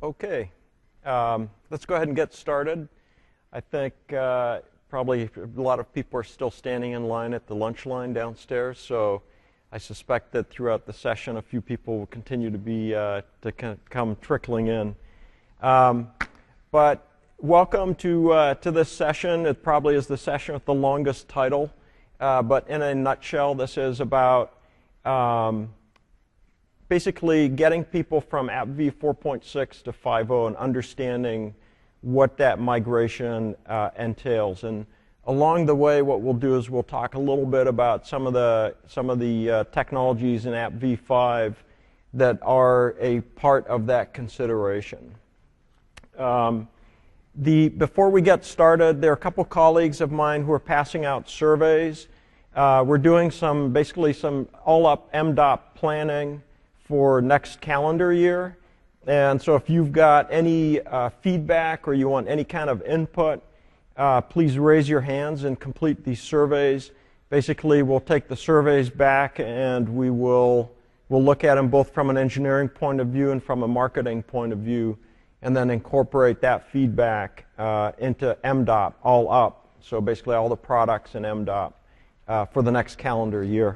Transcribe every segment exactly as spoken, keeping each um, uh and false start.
Okay, um, let's go ahead and get started. I think uh, probably a lot of people are still standing in line at the lunch line downstairs, so I suspect that throughout the session a few people will continue to be uh, to come trickling in. Um, but welcome to uh, to this session. It probably is the session with the longest title, uh, but in a nutshell, this is about um, basically getting people from A P V four point six to five point oh and understanding what that migration uh, entails. And along the way, what we'll do is we'll talk a little bit about some of the some of the uh, technologies in A P V five that are a part of that consideration. Um, the before we get started, there are a couple colleagues of mine who are passing out surveys. Uh, we're doing some basically some all-up M DOT planning for next calendar year. And so if you've got any uh, feedback or you want any kind of input, uh, please raise your hands and complete these surveys. Basically, we'll take the surveys back and we will we'll look at them both from an engineering point of view and from a marketing point of view, and then incorporate that feedback uh, into M DOT all up. So basically all the products in M DOT uh, for the next calendar year.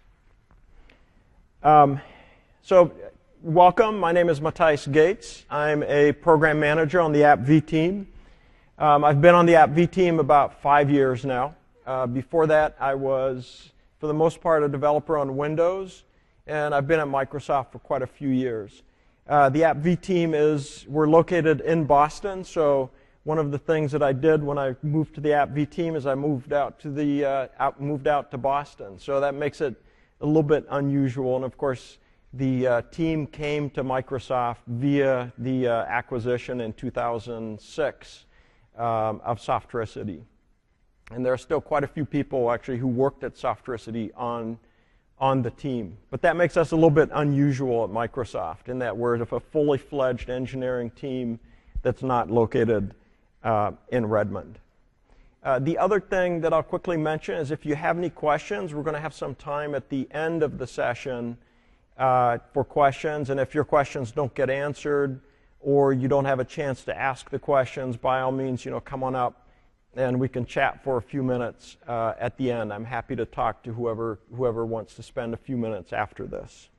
Um, So, welcome. My name is Matthias Gates. I'm a program manager on the A P V team. Um, I've been on the A P V team about five years now. Uh, before that, I was, for the most part, a developer on Windows, and I've been at Microsoft for quite a few years. Uh, the A P V team is, we're located in Boston, so one of the things that I did when I moved to the A P V team is I moved out to the, uh, out, moved out to Boston. So that makes it a little bit unusual, and of course, the uh, team came to Microsoft via the uh, acquisition in two thousand six um, of Softricity. And there are still quite a few people actually who worked at Softricity on, on the team. But that makes us a little bit unusual at Microsoft in that we're a fully fledged engineering team that's not located uh, in Redmond. Uh, the other thing that I'll quickly mention is if you have any questions, we're going to have some time at the end of the session Uh, for questions, and if your questions don't get answered or you don't have a chance to ask the questions, by all means, you know, come on up and we can chat for a few minutes uh, at the end. I'm happy to talk to whoever whoever wants to spend a few minutes after this.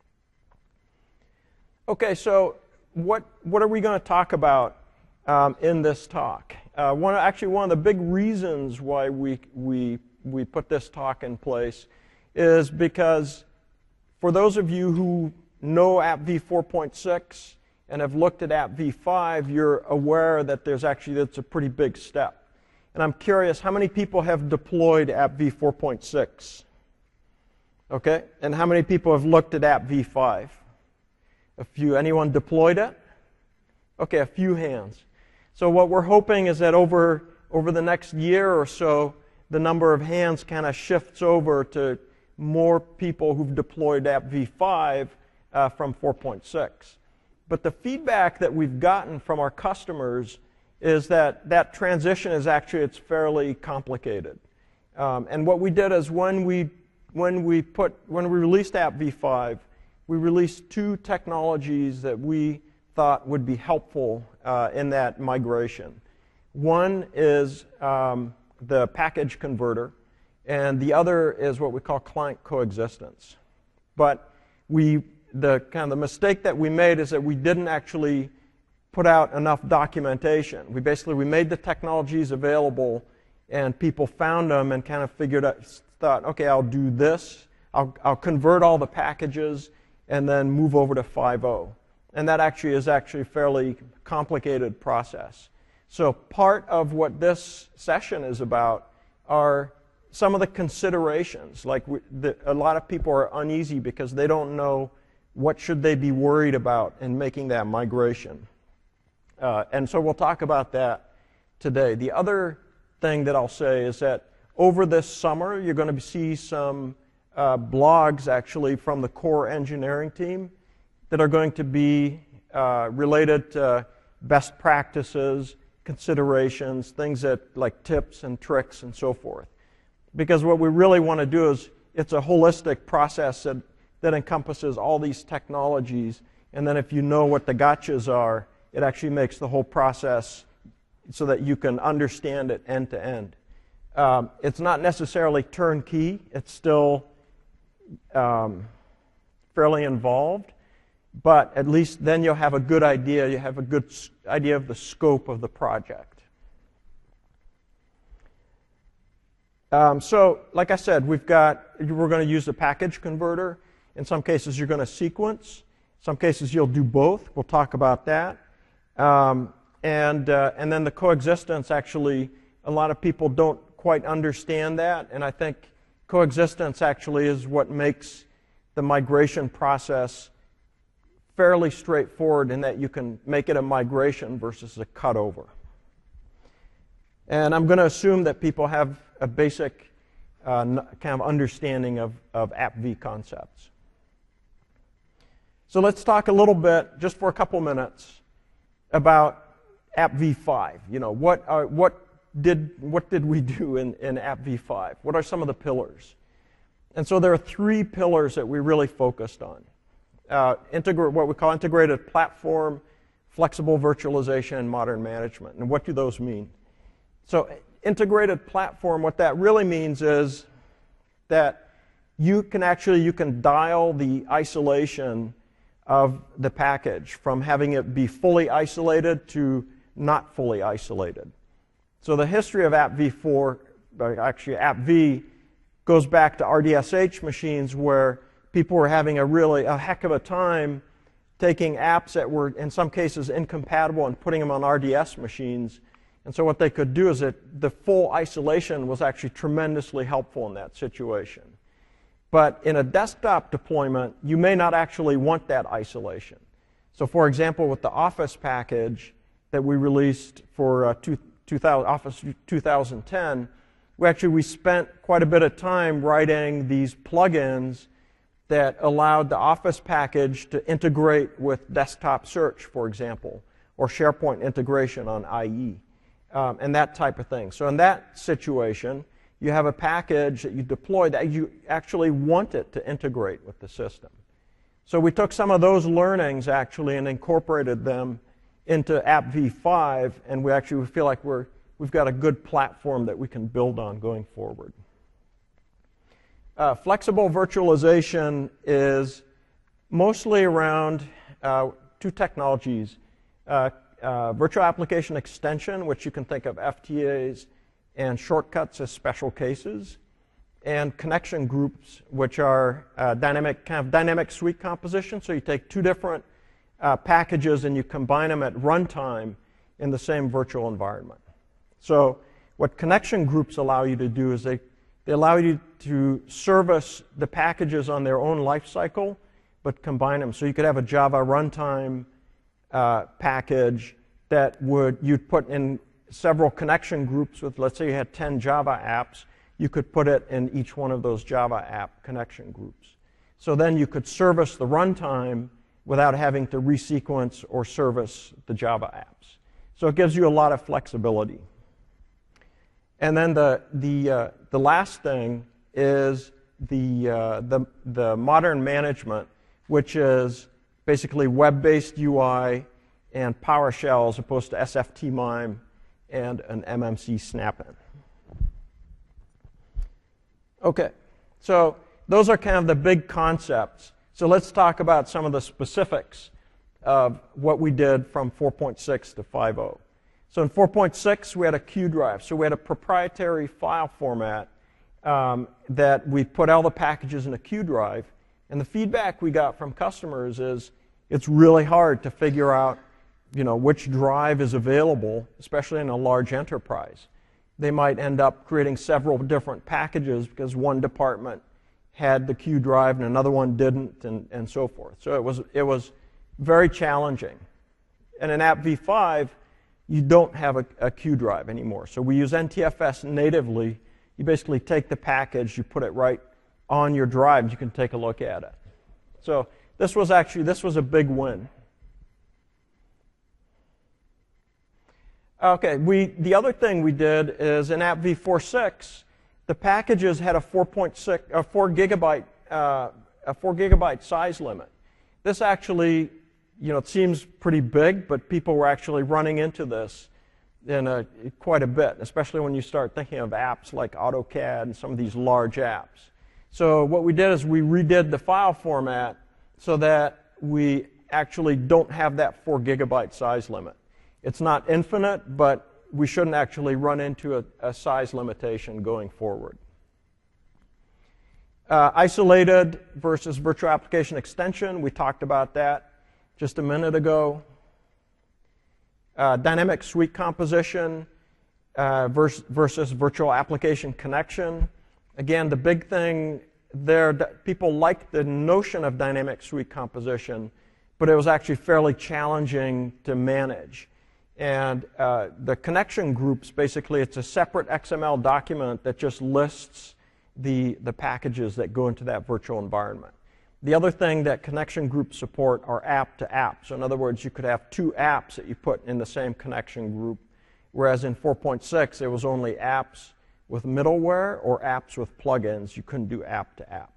Okay, so what what are we going to talk about um, in this talk? Uh, one actually one of the big reasons why we we we put this talk in place is because for those of you who know A P V four point six and have looked at A P V five, you're aware that there's actually, that's a pretty big step. And I'm curious, how many people have deployed A P V four point six? Okay, and how many people have looked at A P V five? A few. Anyone deployed it? Okay, a few hands. So what we're hoping is that over, over the next year or so, the number of hands kind of shifts over to more people who've deployed A P V five uh, from four point six. But the feedback that we've gotten from our customers is that that transition is actually, it's fairly complicated. Um, and what we did is when we, when we put, when we released A P V five, we released two technologies that we thought would be helpful uh, in that migration. One is um, the package converter, and the other is what we call client coexistence. But we, the kind of the mistake that we made is that we didn't actually put out enough documentation. We basically, we made the technologies available and people found them and kind of figured out, thought, okay, I'll do this, I'll, I'll convert all the packages and then move over to five point oh. And that actually is actually a fairly complicated process. So part of what this session is about are some of the considerations. Like we, the, a lot of people are uneasy because they don't know what should they be worried about in making that migration. Uh, and so we'll talk about that today. The other thing that I'll say is that over this summer, you're going to see some uh, blogs actually from the core engineering team that are going to be uh, related to best practices, considerations, things that like tips and tricks and so forth. Because what we really want to do is, it's a holistic process that, that encompasses all these technologies, and then if you know what the gotchas are, it actually makes the whole process so that you can understand it end to end. Um, it's not necessarily turnkey. It's still um, fairly involved, but at least then you'll have a good idea. You have a good s- idea of the scope of the project. Um, so, like I said, we've got, we're going to use a package converter. In some cases, you're going to sequence. In some cases, you'll do both. We'll talk about that. Um, and uh, and then the coexistence, actually, a lot of people don't quite understand that, and I think coexistence actually is what makes the migration process fairly straightforward in that you can make it a migration versus a cutover. And I'm going to assume that people have a basic uh, kind of understanding of, of A P V concepts. So let's talk a little bit, just for a couple minutes, about A P V five. You know, what are, what did what did we do in, in A P V five? What are some of the pillars? And so there are three pillars that we really focused on. Uh, integra- what we call integrated platform, flexible virtualization, and modern management. And what do those mean? So integrated platform, what that really means is that you can actually, you can dial the isolation of the package from having it be fully isolated to not fully isolated. So the history of A P V four, actually A P V, goes back to R D S H machines where people were having a really a heck of a time taking apps that were in some cases incompatible and putting them on R D S machines. And so what they could do is that the full isolation was actually tremendously helpful in that situation. But in a desktop deployment, you may not actually want that isolation. So for example, with the Office package that we released for uh, two, two thousand, Office two thousand ten, we actually we spent quite a bit of time writing these plugins that allowed the Office package to integrate with desktop search, for example, or SharePoint integration on I E, um, and that type of thing. So in that situation, you have a package that you deploy that you actually want it to integrate with the system. So we took some of those learnings actually and incorporated them into A P V five, and we actually feel like we're, we've got a good platform that we can build on going forward. Uh, flexible virtualization is mostly around uh, two technologies. Uh, uh, virtual application extension, which you can think of F T As and shortcuts as special cases, and connection groups, which are uh, dynamic, kind of dynamic suite composition. So you take two different uh, packages and you combine them at runtime in the same virtual environment. So what connection groups allow you to do is they, they allow you to service the packages on their own life cycle, but combine them. So you could have a Java runtime uh, package that would you'd put in several connection groups with, let's say you had ten Java apps, you could put it in each one of those Java app connection groups. So then you could service the runtime without having to resequence or service the Java apps. So it gives you a lot of flexibility. And then the, the, uh, the last thing is the, uh, the, the modern management, which is basically web-based U I and PowerShell as opposed to S F T MIME and an M M C snap-in. Okay, so those are kind of the big concepts. So let's talk about some of the specifics of what we did from four point six to five point oh. So in four point six, we had a Q drive. So we had a proprietary file format um, that we put all the packages in a Q drive. And the feedback we got from customers is it's really hard to figure out, you know, which drive is available, especially in a large enterprise. They might end up creating several different packages because one department had the Q drive and another one didn't, and, and so forth. So it was, it was very challenging. And in A P V five, you don't have a, a Q drive anymore. So we use N T F S natively. You basically take the package, you put it right on your drive, you can take a look at it. So this was actually, this was a big win. Okay, we, the other thing we did is in A P V four point six, the packages had a four point six, a four gigabyte, uh, a four gigabyte size limit. This actually you know, it seems pretty big, but people were actually running into this in a, quite a bit, especially when you start thinking of apps like AutoCAD and some of these large apps. So what we did is we redid the file format so that we actually don't have that four gigabyte size limit. It's not infinite, but we shouldn't actually run into a, a size limitation going forward. Uh, isolated versus virtual application extension, we talked about that just a minute ago. Uh, dynamic suite composition uh, versus, versus virtual application connection. Again, the big thing there, people liked the notion of dynamic suite composition, but it was actually fairly challenging to manage. And uh, the connection groups, basically, it's a separate X M L document that just lists the, the packages that go into that virtual environment. The other thing that connection groups support are app to app. So in other words, you could have two apps that you put in the same connection group, whereas in four point six, it was only apps with middleware or apps with plugins. You couldn't do app to app.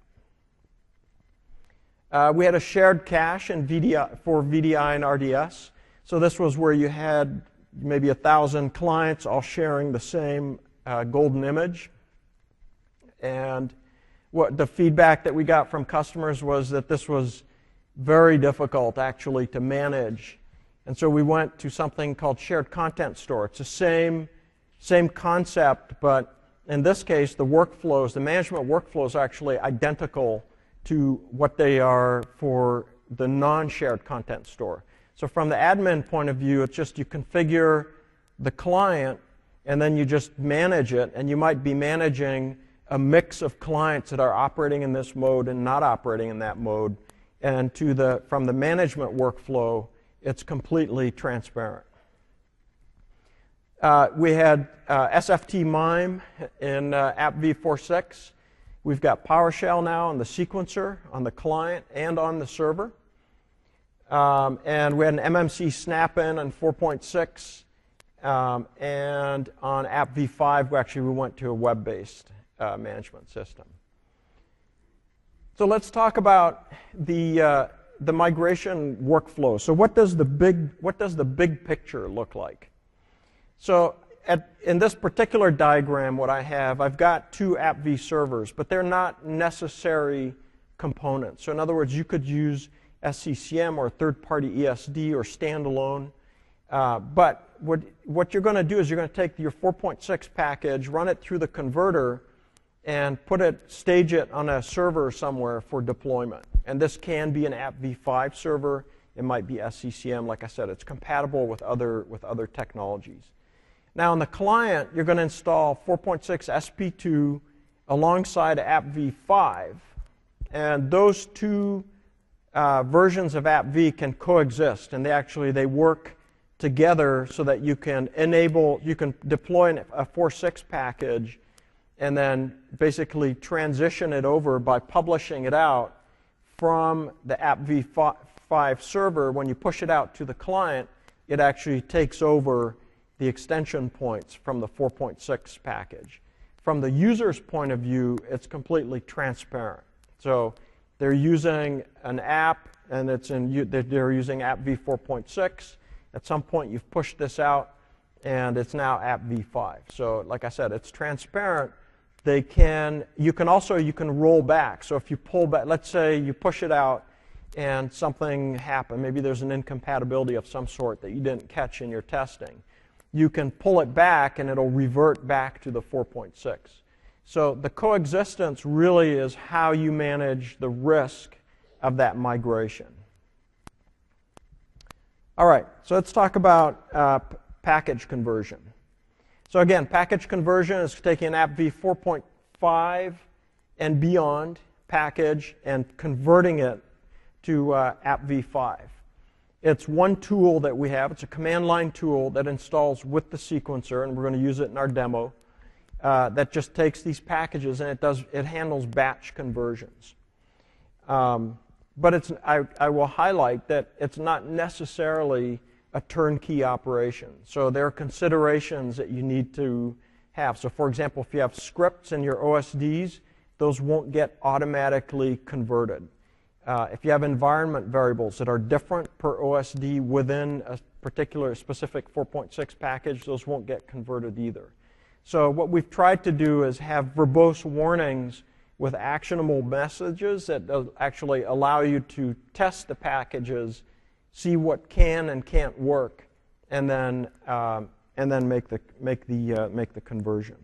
Uh, we had a shared cache in V D I, for V D I and R D S. So this was where you had maybe a thousand clients all sharing the same uh, golden image. And what the feedback that we got from customers was that this was very difficult actually to manage. And so we went to something called shared content store. It's the same, same concept, but in this case, the workflows, the management workflows are actually identical to what they are for the non-shared content store. So from the admin point of view, it's just you configure the client and then you just manage it, and you might be managing a mix of clients that are operating in this mode and not operating in that mode. And to the, from the management workflow, it's completely transparent. Uh, we had uh, S F T MIME in uh, App V four point six. We've got PowerShell now on the sequencer, on the client, and on the server. Um, and we had an M M C snap-in on four point six. Um, and on App V five, we actually we went to a web-based uh, management system. So let's talk about the, uh, the migration workflow. So what does the big, what does the big picture look like? So at, in this particular diagram, what I have, I've got two App V servers, but they're not necessary components. So in other words, you could use S C C M or third-party E S D or standalone. Uh, but what, what you're going to do is you're going to take your four point six package, run it through the converter, and put it, stage it on a server somewhere for deployment. And this can be an App V five server. It might be S C C M. Like I said, it's compatible with other, with other technologies. Now, on the client, you're going to install four point six S P two alongside App V five. And those two uh, versions of App V can coexist. And they actually, they work together so that you can enable, you can deploy a four point six package and then basically transition it over by publishing it out from the App V five server. When you push it out to the client, it actually takes over the extension points from the four point six package. From the user's point of view, it's completely transparent. So they're using an app, and it's in, they're using App V four point six. At some point, you've pushed this out, and it's now App V five. So like I said, it's transparent. They can, you can also, you can roll back. So if you pull back, let's say you push it out and something happened. Maybe there's an incompatibility of some sort that you didn't catch in your testing. You can pull it back, and it'll revert back to the four point six. So the coexistence really is how you manage the risk of that migration. All right, so let's talk about uh, package conversion. So again, package conversion is taking an App V four point five and beyond package and converting it to uh, App V five. It's one tool that we have. It's a command line tool that installs with the sequencer, and we're going to use it in our demo, uh, that just takes these packages and it does, it handles batch conversions. Um, but it's, I, I will highlight that it's not necessarily a turnkey operation. So there are considerations that you need to have. So for example, if you have scripts in your O S Ds, those won't get automatically converted. uh, if you have environment variables that are different per O S D within a particular specific four point six package, those won't get converted either. So what we've tried to do is have verbose warnings with actionable messages that actually allow you to test the packages, see what can and can't work, and then um, and then make the make the uh, make the conversion.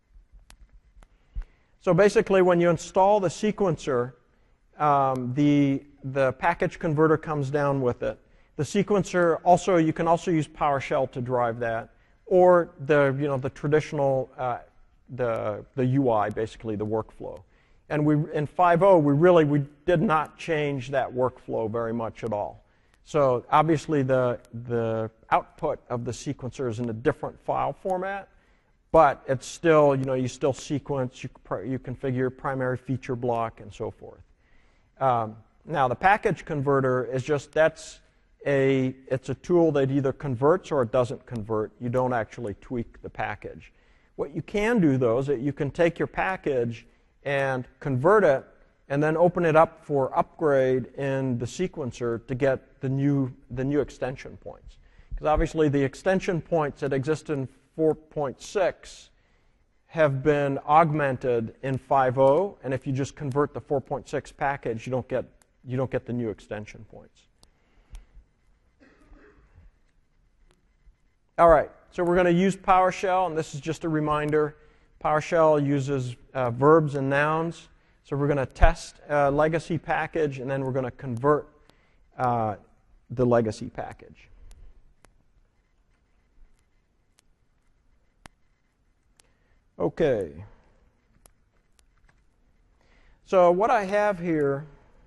So basically, when you install the sequencer, um, the the package converter comes down with it. The sequencer also, you can also use PowerShell to drive that, or the you know the traditional uh, the the U I, basically the workflow. And we in five point oh we really we did not change that workflow very much at all. So obviously the the output of the sequencer is in a different file format, but it's still, you know, you still sequence, you, you configure primary feature block and so forth. Um, now the package converter is just, that's a, it's a tool that either converts or it doesn't convert. You don't actually tweak the package. What you can do though is that you can take your package and convert it and then open it up for upgrade in the sequencer to get the new, the new extension points. Because obviously the extension points that exist in four point six have been augmented in five point oh, and if you just convert the four point six package, you don't get, you don't get the new extension points. All right, so we're going to use PowerShell, and this is just a reminder. PowerShell uses uh, verbs and nouns. So we're going to test a legacy package, and then we're going to convert uh, the legacy package. Okay. So what I have here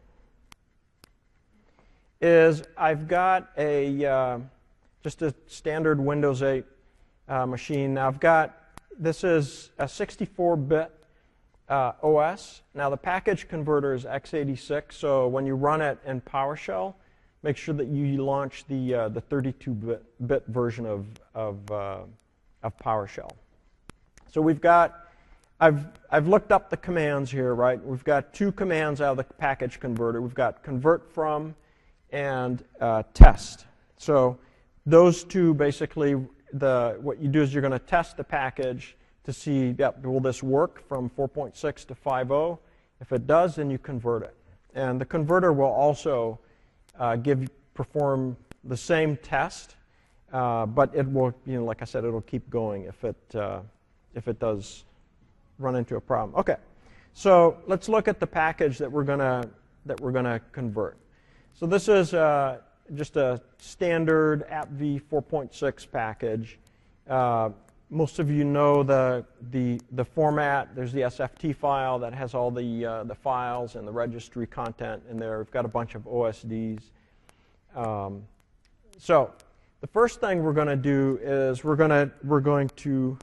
is I've got a uh, just a standard Windows eight uh, machine. Now I've got, this is a sixty-four bit Uh, O S. Now the package converter is x eighty-six, so when you run it in PowerShell, make sure that you launch the uh, the thirty-two bit version of of, uh, of PowerShell. So we've got, I've I've looked up the commands here, right? We've got two commands out of the package converter. We've got convert from and uh, test. So those two basically, the what you do is you're going to test the package to see, yep, will this work from four point six to five point oh? If it does, then you convert it. And the converter will also uh, give perform the same test, uh, but it will, you know, like I said, it'll keep going if it uh, if it does run into a problem. Okay, so let's look at the package that we're gonna that we're gonna convert. So this is uh, just a standard AppV four point six package. Uh, Most of you know the, the, the format. There's the S F T file that has all the, uh, the files and the registry content in there. We've got a bunch of O S Ds. Um, so the first thing we're going to do is we're going to we're going to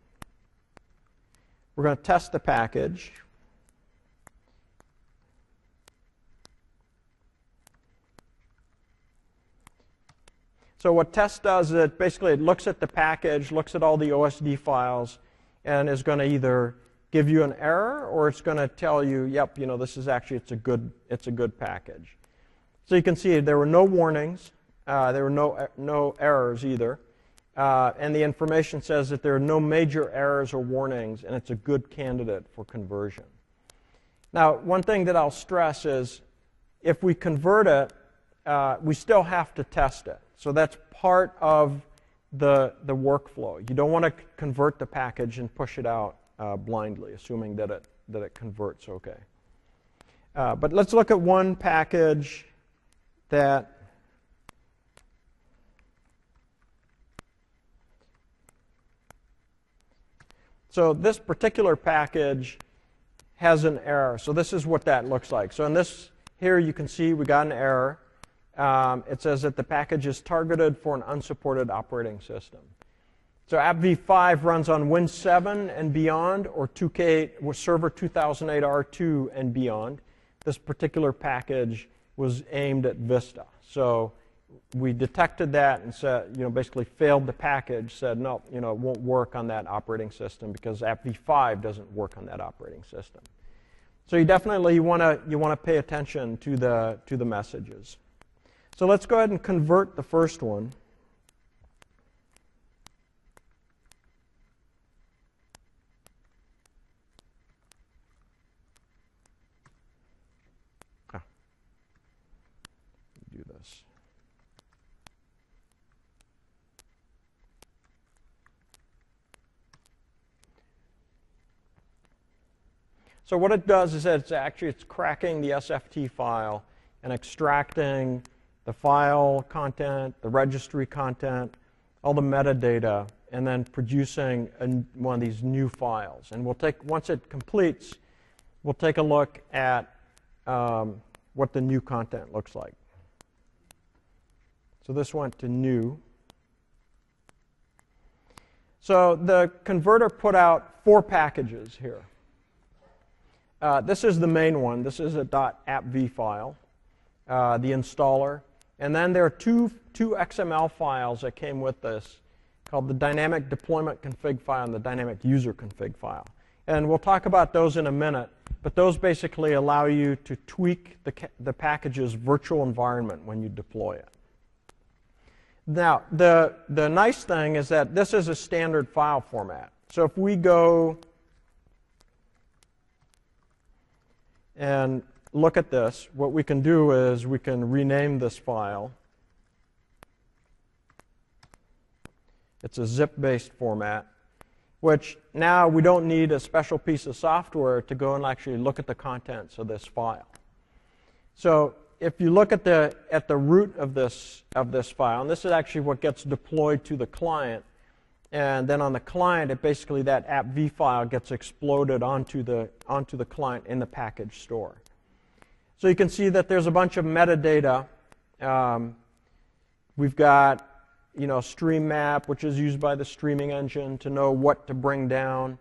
we're going to test the package. So what test does is it basically it looks at the package, looks at all the O S D files, and is going to either give you an error or it's going to tell you, yep, you know, this is actually it's a good it's a good package. So you can see there were no warnings, uh, there were no no errors either, uh, and the information says that there are no major errors or warnings, and it's a good candidate for conversion. Now, one thing that I'll stress is, if we convert it, uh, we still have to test it. So that's part of the, the workflow. You don't want to convert the package and push it out uh, blindly, assuming that it, that it converts okay. Uh, but let's look at one package that so this particular package has an error. So this is what that looks like. So in this here you can see we got an error. Um, it says that the package is targeted for an unsupported operating system. So AppV five runs on Win seven and beyond, or two K with Server two thousand eight R two and beyond. This particular package was aimed at Vista. So we detected that and said, you know, basically failed the package, said, no, you know, it won't work on that operating system because AppV five doesn't work on that operating system. So you definitely want to you want to pay attention to the to the messages. So let's go ahead and convert the first one. Ah. Do this. So what it does is that it's actually it's cracking the S F T file and extracting the file content, the registry content, all the metadata, and then producing a, one of these new files. And we'll take once it completes, we'll take a look at um, what the new content looks like. So this went to new. So the converter put out four packages here. Uh, this is the main one. This is a .appv file, uh, the installer. And then there are two, two X M L files that came with this called the dynamic deployment config file and the dynamic user config file. And we'll talk about those in a minute, but those basically allow you to tweak the, the package's virtual environment when you deploy it. Now, the, the nice thing is that this is a standard file format. So if we go and look at this, what we can do is we can rename this file. It's a zip-based format, which now we don't need a special piece of software to go and actually look at the contents of this file. So if you look at the at the root of this of this file, and this is actually what gets deployed to the client, and then on the client, it basically that appv file gets exploded onto the onto the client in the package store. So you can see that there's a bunch of metadata. Um, we've got, you know, stream map, which is used by the streaming engine to know what to bring down.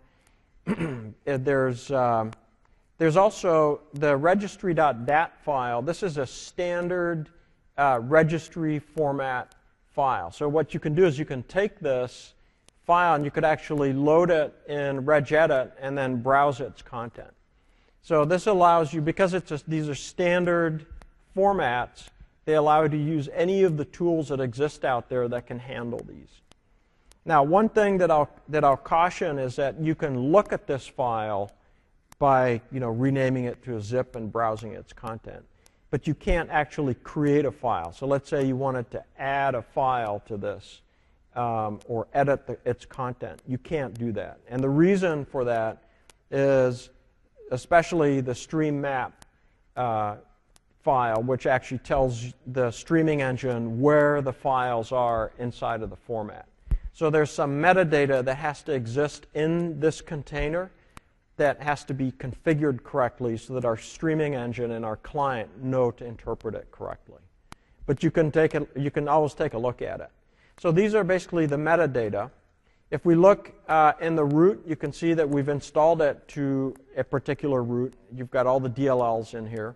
there's um, there's also the registry.dat file. This is a standard uh, registry format file. So what you can do is you can take this file and you could actually load it in regedit and then browse its content. So this allows you, because it's a, these are standard formats, they allow you to use any of the tools that exist out there that can handle these. Now, one thing that I'll that I'll caution is that you can look at this file by, you know, renaming it to a zip and browsing its content, but you can't actually create a file. So let's say you wanted to add a file to this um, or edit the, its content. You can't do that, and the reason for that is especially the stream map uh, file, which actually tells the streaming engine where the files are inside of the format. So there's some metadata that has to exist in this container that has to be configured correctly so that our streaming engine and our client know to interpret it correctly. But you can take it, you can always take a look at it. So these are basically the metadata. If we look uh, in the root, you can see that we've installed it to a particular root. You've got all the D L Ls in here.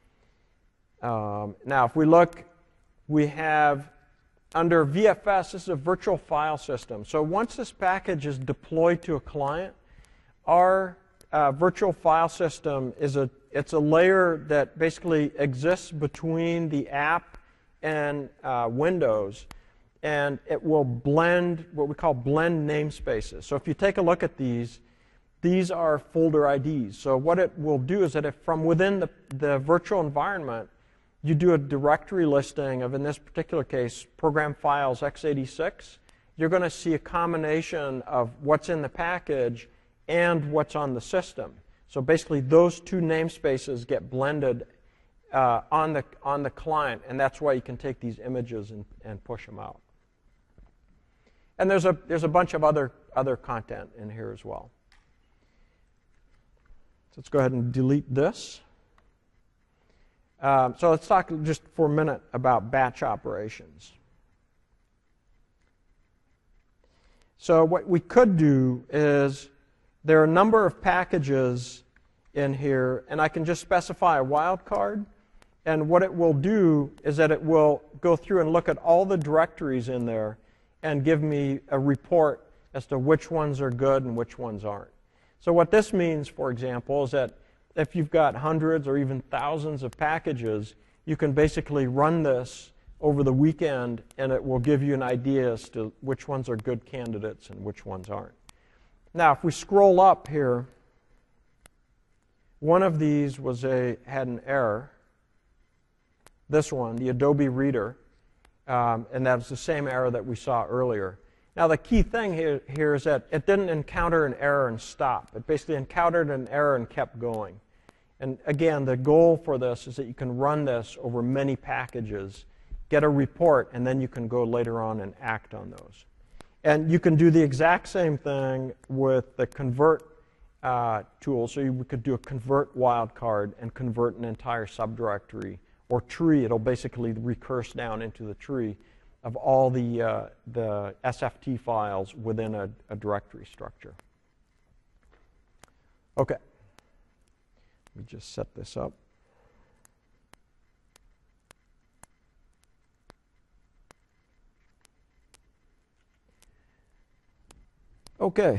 Um, now, if we look, we have under V F S, this is a virtual file system. So once this package is deployed to a client, our uh, virtual file system is a it's a layer that basically exists between the app and uh, Windows, and it will blend what we call blend namespaces. So if you take a look at these, these are folder I Ds. So what it will do is that if from within the, the virtual environment, you do a directory listing of, in this particular case, program files x eighty-six, you're going to see a combination of what's in the package and what's on the system. So basically, those two namespaces get blended uh, on the on the client, and that's why you can take these images and, and push them out. And there's a there's a bunch of other other content in here as well. So let's go ahead and delete this. Um, so let's talk just for a minute about batch operations. So what we could do is there are a number of packages in here, and I can just specify a wildcard. And what it will do is that it will go through and look at all the directories in there and give me a report as to which ones are good and which ones aren't. So what this means, for example, is that if you've got hundreds or even thousands of packages, you can basically run this over the weekend, and it will give you an idea as to which ones are good candidates and which ones aren't. Now, if we scroll up here, one of these was a had an error. This one, the Adobe Reader, um, and that's the same error that we saw earlier. Now, the key thing here, here is that it didn't encounter an error and stop. It basically encountered an error and kept going. And again, the goal for this is that you can run this over many packages, get a report, and then you can go later on and act on those. And you can do the exact same thing with the convert uh, tool. So you could do a convert wildcard and convert an entire subdirectory or tree. It'll basically recurse down into the tree of all the, uh, the S F T files within a, a directory structure. Okay. Let me just set this up. Okay.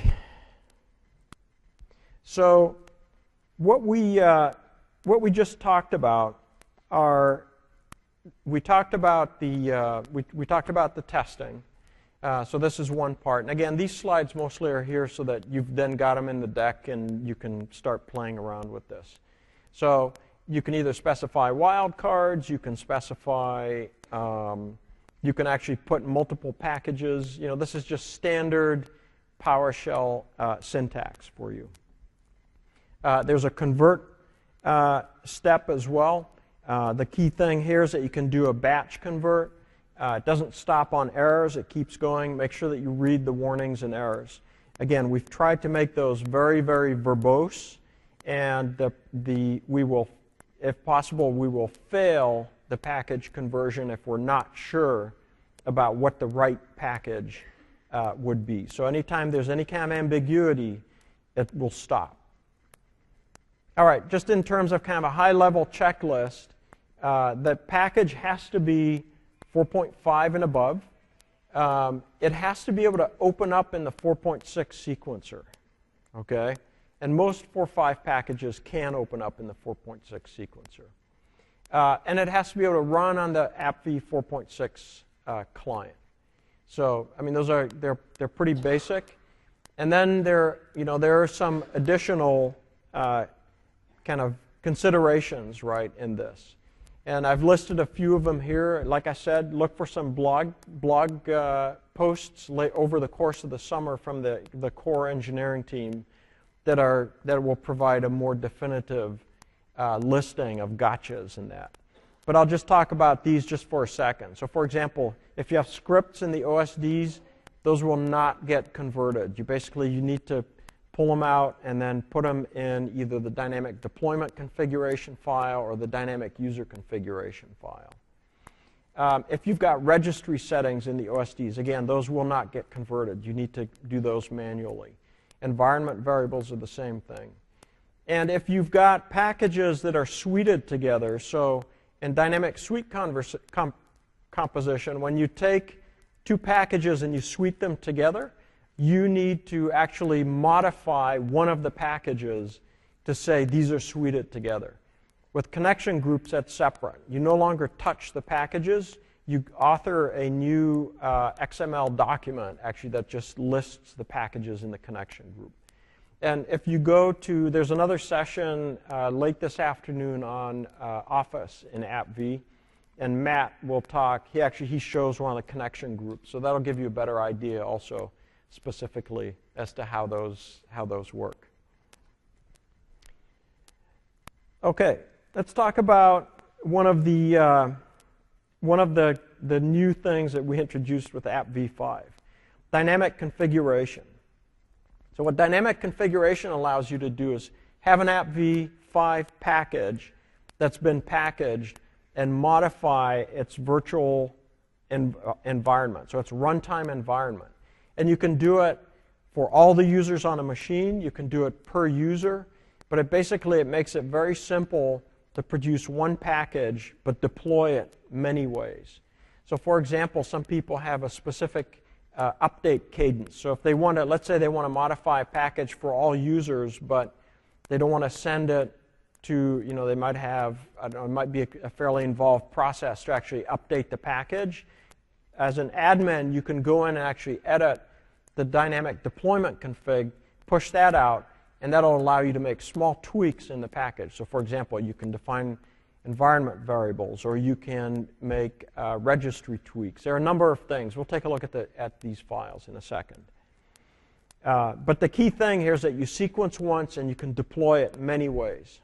So what we uh, what we just talked about are we talked about the uh, we we talked about the testing. Uh, so this is one part. And again, these slides mostly are here so that you've then got them in the deck and you can start playing around with this. So you can either specify wildcards, you can specify, um, you can actually put multiple packages. You know, this is just standard PowerShell uh, syntax for you. Uh, there's a convert uh, step as well. Uh, the key thing here is that you can do a batch convert. Uh, it doesn't stop on errors. It keeps going. Make sure that you read the warnings and errors. Again, we've tried to make those very, very verbose, and the, the, we will, if possible, we will fail the package conversion if we're not sure about what the right package uh, would be. So anytime there's any kind of ambiguity, it will stop. All right, just in terms of kind of a high-level checklist, uh, the package has to be four point five and above. Um, it has to be able to open up in the four point six sequencer, okay? And most four point five packages can open up in the four point six sequencer. Uh, and it has to be able to run on the AppV four point six uh, client. So, I mean, those are, they're, they're pretty basic. And then there, you know, there are some additional uh, kind of considerations, right, in this. And I've listed a few of them here. Like I said, look for some blog blog uh, posts over the course of the summer from the, the core engineering team that are that will provide a more definitive uh, listing of gotchas in that. But I'll just talk about these just for a second. So for example, if you have scripts in the O S Ds, those will not get converted. You basically, you need to pull them out and then put them in either the dynamic deployment configuration file or the dynamic user configuration file. Um, if you've got registry settings in the O S Ds, again, those will not get converted. You need to do those manually. Environment variables are the same thing. And if you've got packages that are suited together, so in dynamic suite converse, comp, composition, when you take two packages and you suite them together, you need to actually modify one of the packages to say these are suited together. With connection groups, that's separate. You no longer touch the packages. You author a new uh, X M L document, actually, that just lists the packages in the connection group. And if you go to, there's another session uh, late this afternoon on uh, Office in AppV, and Matt will talk. He actually he shows one of the connection groups, so that'll give you a better idea also specifically as to how those how those work. Okay, let's talk about one of the uh, one of the the new things that we introduced with AppV five, dynamic configuration. So what dynamic configuration allows you to do is have an AppV five package that's been packaged and modify its virtual en uh, environment, so its runtime environment. And you can do it for all the users on a machine. You can do it per user. But it basically, it makes it very simple to produce one package but deploy it many ways. So for example, some people have a specific uh, update cadence. So if they want to, let's say they want to modify a package for all users, but they don't want to send it to, you know, they might have, I don't know, it might be a, a fairly involved process to actually update the package. As an admin, you can go in and actually edit the dynamic deployment config, push that out, and that'll allow you to make small tweaks in the package. So for example, you can define environment variables, or you can make uh, registry tweaks. There are a number of things. We'll take a look at, the, at these files in a second. Uh, but the key thing here is that you sequence once and you can deploy it many ways.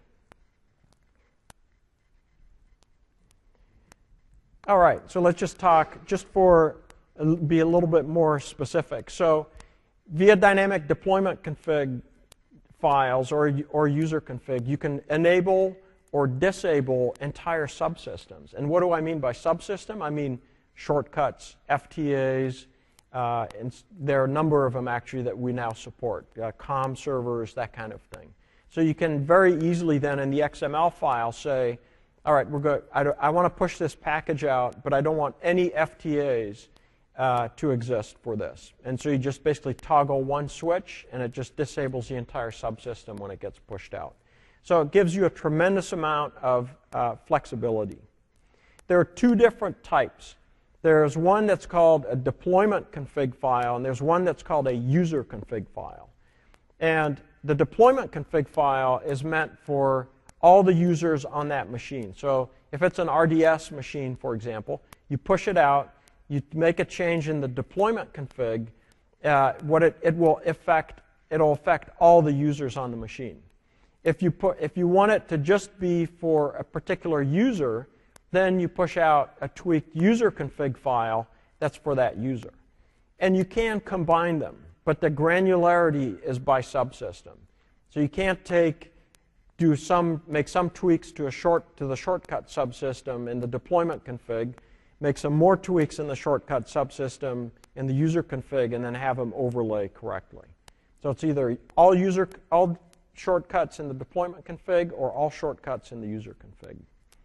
All right, so let's just talk, just for, be a little bit more specific. So via dynamic deployment config files or, or user config, you can enable or disable entire subsystems. And what do I mean by subsystem? I mean shortcuts, F T As, uh, and there are a number of them actually that we now support, uh, comm servers, that kind of thing. So you can very easily then in the X M L file say, all right, we're good. I, I want to push this package out, but I don't want any F T As uh, to exist for this. And so you just basically toggle one switch, and it just disables the entire subsystem when it gets pushed out. So it gives you a tremendous amount of uh, flexibility. There are two different types. There's one that's called a deployment config file, and there's one that's called a user config file. And the deployment config file is meant for all the users on that machine. So if it's an R D S machine, for example, you push it out, you make a change in the deployment config, uh, what it, it will affect, it'll affect all the users on the machine. If you, put, if you want it to just be for a particular user, then you push out a tweaked user config file that's for that user. And you can combine them, but the granularity is by subsystem. So you can't take, do some, make some tweaks to, a short, to the shortcut subsystem in the deployment config, make some more tweaks in the shortcut subsystem in the user config, and then have them overlay correctly. So it's either all user, all shortcuts in the deployment config or all shortcuts in the user config.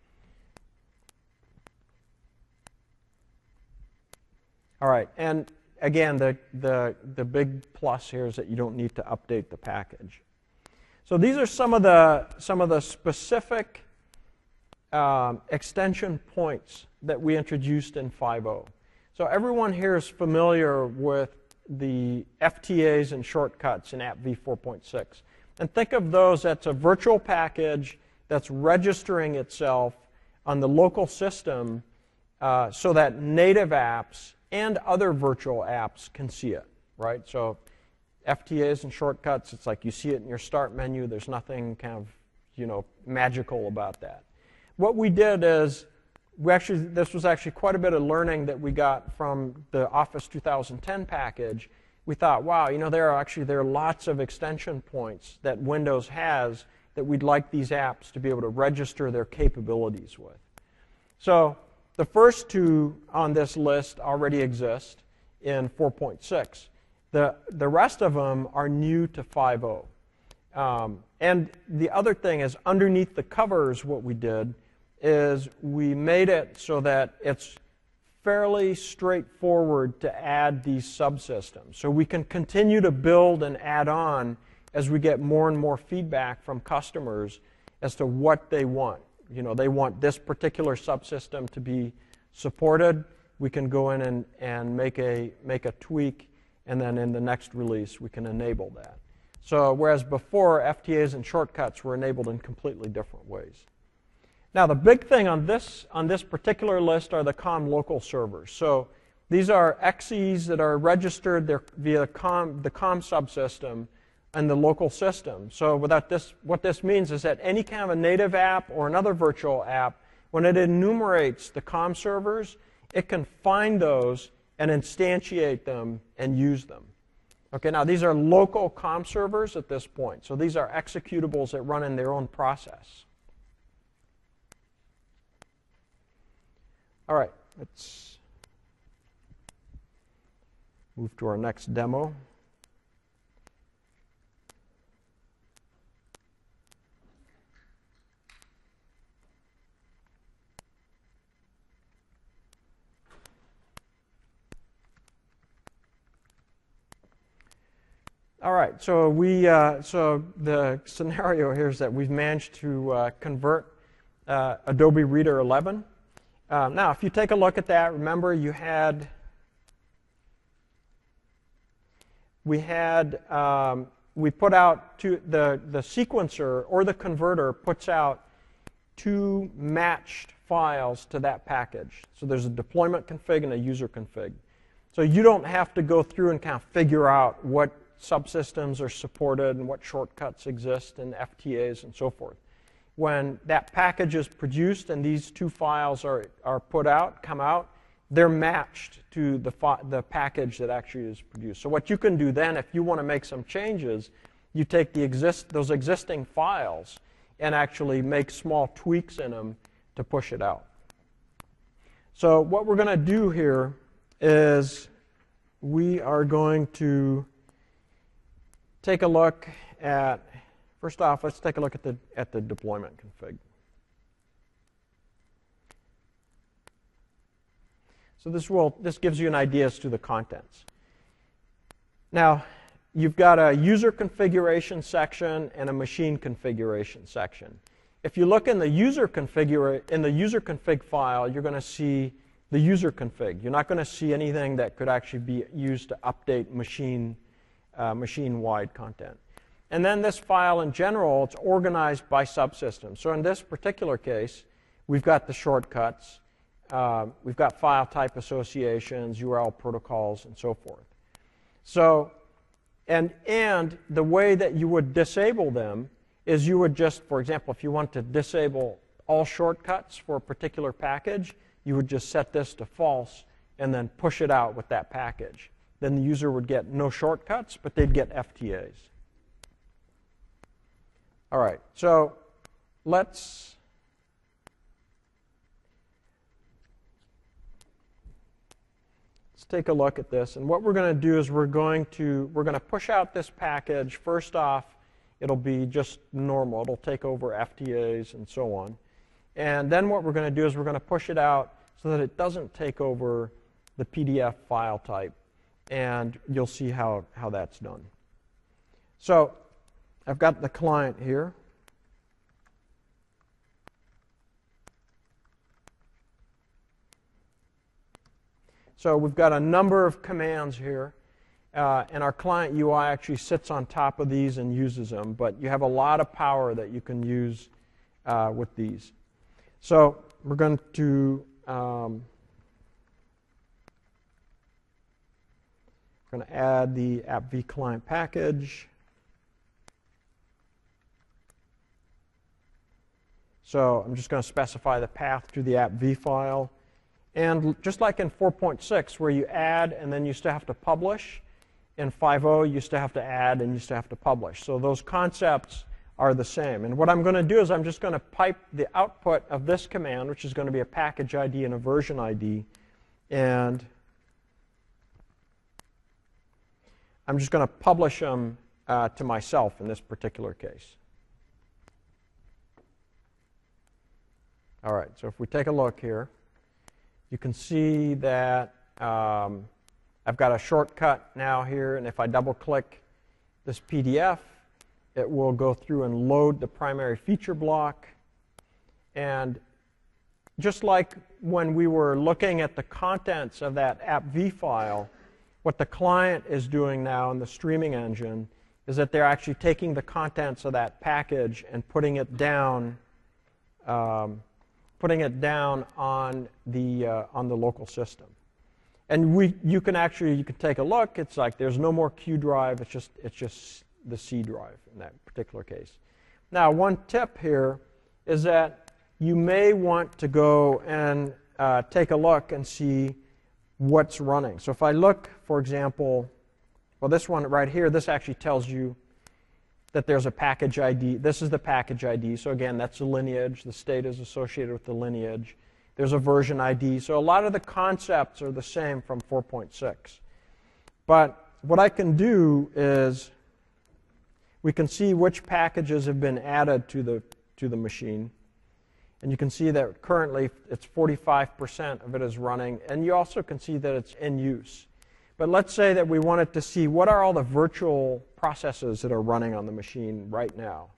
All right, and again, the, the, the big plus here is that you don't need to update the package. So these are some of the, some of the specific um, extension points that we introduced in five point oh. So everyone here is familiar with the F T As and shortcuts in A P V four point six. And think of those, that's a virtual package that's registering itself on the local system uh, so that native apps and other virtual apps can see it, right? So F T As and shortcuts, it's like you see it in your start menu. There's nothing kind of, you know, magical about that. What we did is, we actually, this was actually quite a bit of learning that we got from the Office two thousand ten package. We thought, wow, you know, there are actually there are lots of extension points that Windows has that we'd like these apps to be able to register their capabilities with. So the first two on this list already exist in four point six. The, the rest of them are new to five point oh. Um, and the other thing is, underneath the covers, what we did is we made it so that it's fairly straightforward to add these subsystems. So we can continue to build and add on as we get more and more feedback from customers as to what they want. You know, they want this particular subsystem to be supported. We can go in and, and make a, make a tweak, and then in the next release we can enable that. So whereas before, F T As and shortcuts were enabled in completely different ways. Now, the big thing on this, on this particular list are the comm local servers. So these are X Es that are registered they're via the comm, the comm subsystem and the local system. So without this, what this means is that any kind of a native app or another virtual app, when it enumerates the comm servers, it can find those and instantiate them and use them. Okay, now these are local comm servers at this point. So these are executables that run in their own process. All right, let's move to our next demo. All right, so we uh, so the scenario here is that we've managed to uh, convert uh, Adobe Reader eleven. Uh, now, if you take a look at that, remember you had we had um, we put out two, the the sequencer or the converter puts out two matched files to that package. So there's a deployment config and a user config. So you don't have to go through and kind of figure out what subsystems are supported and what shortcuts exist in F T As and so forth. When that package is produced and these two files are, are put out, come out, they're matched to the, the package that actually is produced. So what you can do then, if you want to make some changes, you take the exist, those existing files and actually make small tweaks in them to push it out. So what we're going to do here is we are going to take a look at, first off, let's take a look at the, at the deployment config. So this will, this gives you an idea as to the contents. Now, you've got a user configuration section and a machine configuration section. If you look in the user configura, in the user config file, you're going to see the user config. You're not going to see anything that could actually be used to update machine Uh, machine-wide content. And then this file in general, it's organized by subsystem. So in this particular case, we've got the shortcuts, uh, we've got file type associations, U R L protocols, and so forth. So, and, and the way that you would disable them is you would just, for example, if you want to disable all shortcuts for a particular package, you would just set this to false and then push it out with that package. Then the user would get no shortcuts, but they'd get F T As. All right, so let's let's take a look at this. And what we're going to do is we're going to we're going to push out this package. First off, it'll be just normal. It'll take over F T As and so on. And then what we're going to do is we're going to push it out so that it doesn't take over the P D F file type. And you'll see how, how that's done. So I've got the client here. So we've got a number of commands here. Uh, and our client U I actually sits on top of these and uses them. But you have a lot of power that you can use uh, with these. So we're going to... Um, We're going to add the app-v client package. So I'm just going to specify the path to the app-v file. And just like in four point six, where you add and then you still have to publish, in five point oh you still have to add and you still have to publish. So those concepts are the same. And what I'm going to do is I'm just going to pipe the output of this command, which is going to be a package I D and a version I D, and I'm just going to publish them uh, to myself in this particular case. All right, so if we take a look here, you can see that um, I've got a shortcut now here, and if I double-click this P D F, it will go through and load the primary feature block. And just like when we were looking at the contents of that app-v file, what the client is doing now in the streaming engine is that they're actually taking the contents of that package and putting it down, um, putting it down on the uh, on the local system. And we, you can actually, you can take a look. It's like there's no more Q drive. It's just it's just the C drive in that particular case. Now, one tip here is that you may want to go and uh, take a look and see what's running. So if I look, for example, well, this one right here, this actually tells you that there's a package I D. This is the package I D. So again, that's the lineage. The state is associated with the lineage. There's a version I D. So a lot of the concepts are the same from four point six. But what I can do is we can see which packages have been added to the, to the machine. And you can see that currently it's forty-five percent of it is running. And you also can see that it's in use. But let's say that we wanted to see what are all the virtual processes that are running on the machine right now.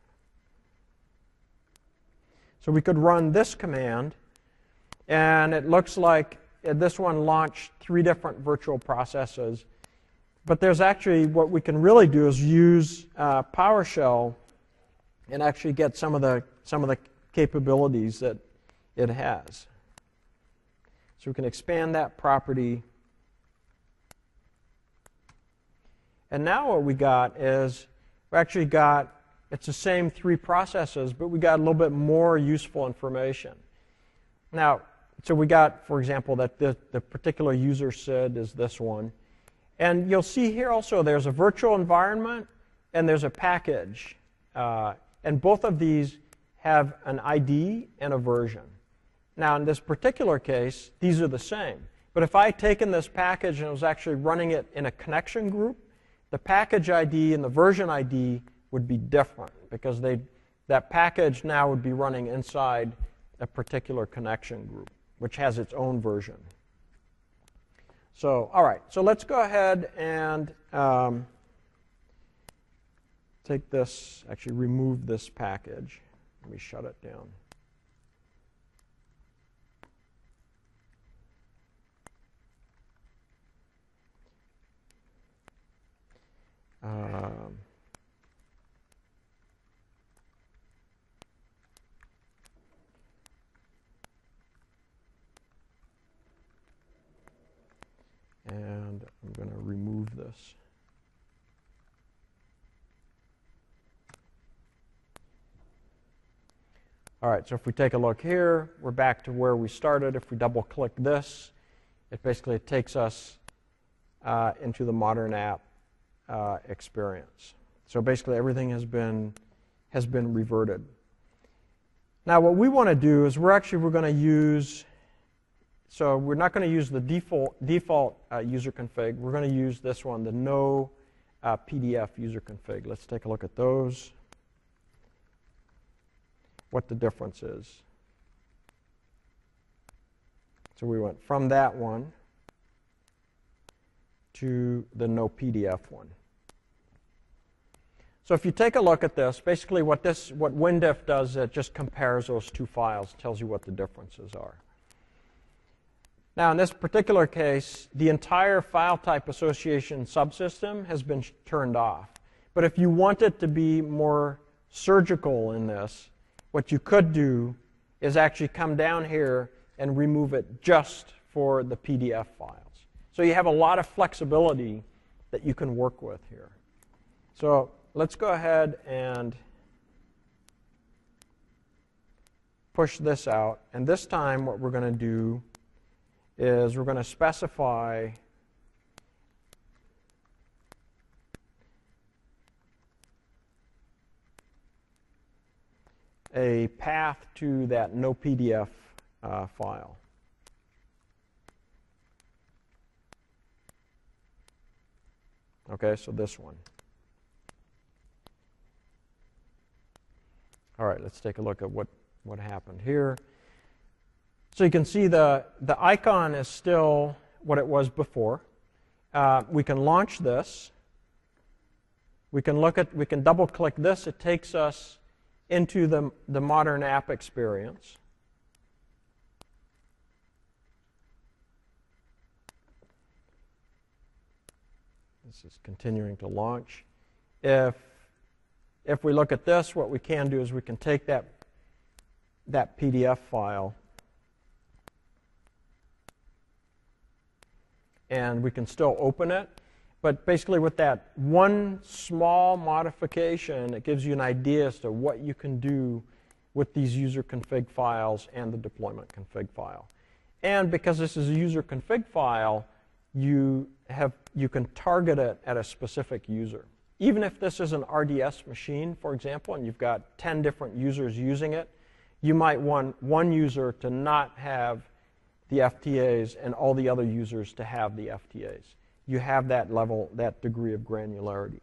So we could run this command, and it looks like this one launched three different virtual processes. But there's actually, what we can really do is use uh, PowerShell and actually get some of the some of the capabilities that it has. So we can expand that property. And now what we got is, we actually got, it's the same three processes, but we got a little bit more useful information. Now, so we got, for example, that the, the particular user S I D is this one. And you'll see here also there's a virtual environment and there's a package. Uh, and both of these have an I D and a version. Now, in this particular case, these are the same. But if I had taken this package and was actually running it in a connection group, the package I D and the version I D would be different because they, that package now would be running inside a particular connection group, which has its own version. So, all right, so let's go ahead and um, take this, actually remove this package. Let me shut it down. Um, and I'm going to remove this. All right, so if we take a look here, we're back to where we started. If we double-click this, it basically takes us uh, into the modern app uh, experience. So basically, everything has been has been reverted. Now, what we want to do is we're actually we're going to use. So we're not going to use the default default uh, user config. We're going to use this one, the no uh, P D F user config. Let's take a look at those. What the difference is. So we went from that one to the no P D F one. So if you take a look at this, basically what this what WinDiff does is it just compares those two files, tells you what the differences are. Now in this particular case, the entire file type association subsystem has been turned off. But if you wanted to be more surgical in this, what you could do is actually come down here and remove it just for the P D F files. So you have a lot of flexibility that you can work with here. So let's go ahead and push this out. And this time what we're going to do is we're going to specify a path to that no P D F uh, file. Okay, so this one. All right, let's take a look at what, what happened here. So you can see the, the icon is still what it was before. Uh, we can launch this. We can look at, we can double click this. It takes us into the, the modern app experience. This is continuing to launch. If, if we look at this, what we can do is we can take that, that P D F file and we can still open it. But basically with that one small modification, it gives you an idea as to what you can do with these user config files and the deployment config file. And because this is a user config file, you, have, you can target it at a specific user. Even if this is an R D S machine, for example, and you've got ten different users using it, you might want one user to not have the F T As and all the other users to have the F T As. You have that level, that degree of granularity.